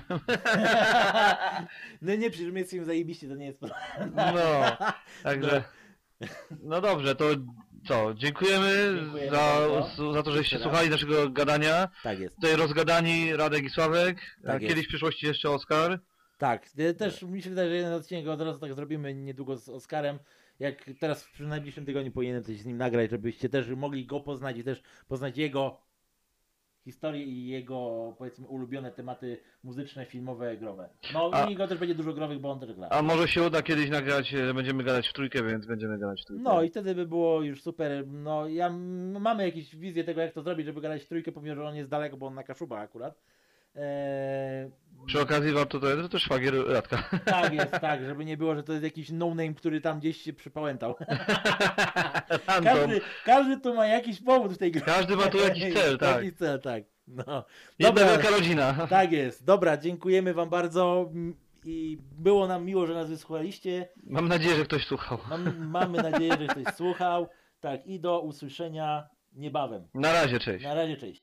No nie, przecież my jesteśmy zajebiści, to nie jest problem. No, także... No dobrze, to co? Dziękujemy Dziękujemy za, bardzo. za to, żeście Jeszcze raz. słuchali naszego gadania. Tak jest. Tutaj rozgadani Radek i Sławek. Tak Kiedyś jest. w przyszłości jeszcze Oskar. Tak, też mi się wydaje, że jeden odcinek od razu tak zrobimy niedługo z Oskarem. Jak teraz w najbliższym tygodniu powinienem coś z nim nagrać, żebyście też mogli go poznać i też poznać jego historię i jego, powiedzmy, ulubione tematy muzyczne, filmowe, growe. No i go też będzie dużo growych, bo on też gra. A może się uda kiedyś nagrać, że będziemy gadać w trójkę, więc będziemy gadać w trójkę. No i wtedy by było już super. No mamy jakieś wizje tego, jak to zrobić, żeby gadać w trójkę, pomimo że on jest daleko, bo on na Kaszubach akurat. Przy okazji warto to też szwagier Radka. Tak jest, tak, żeby nie było, że to jest jakiś no-name, który tam gdzieś się przypałętał. Random. Każdy tu ma jakiś powód w tej grze. Każdy ma tu jakiś cel, tak. Jakiś cel, tak. No. Jedna wielka rodzina. Tak jest. Dobra, dziękujemy wam bardzo i było nam miło, że nas wysłuchaliście. Mam nadzieję, że ktoś słuchał. Mamy nadzieję, że ktoś słuchał. Tak, i do usłyszenia niebawem. Na razie, cześć. Na razie, cześć.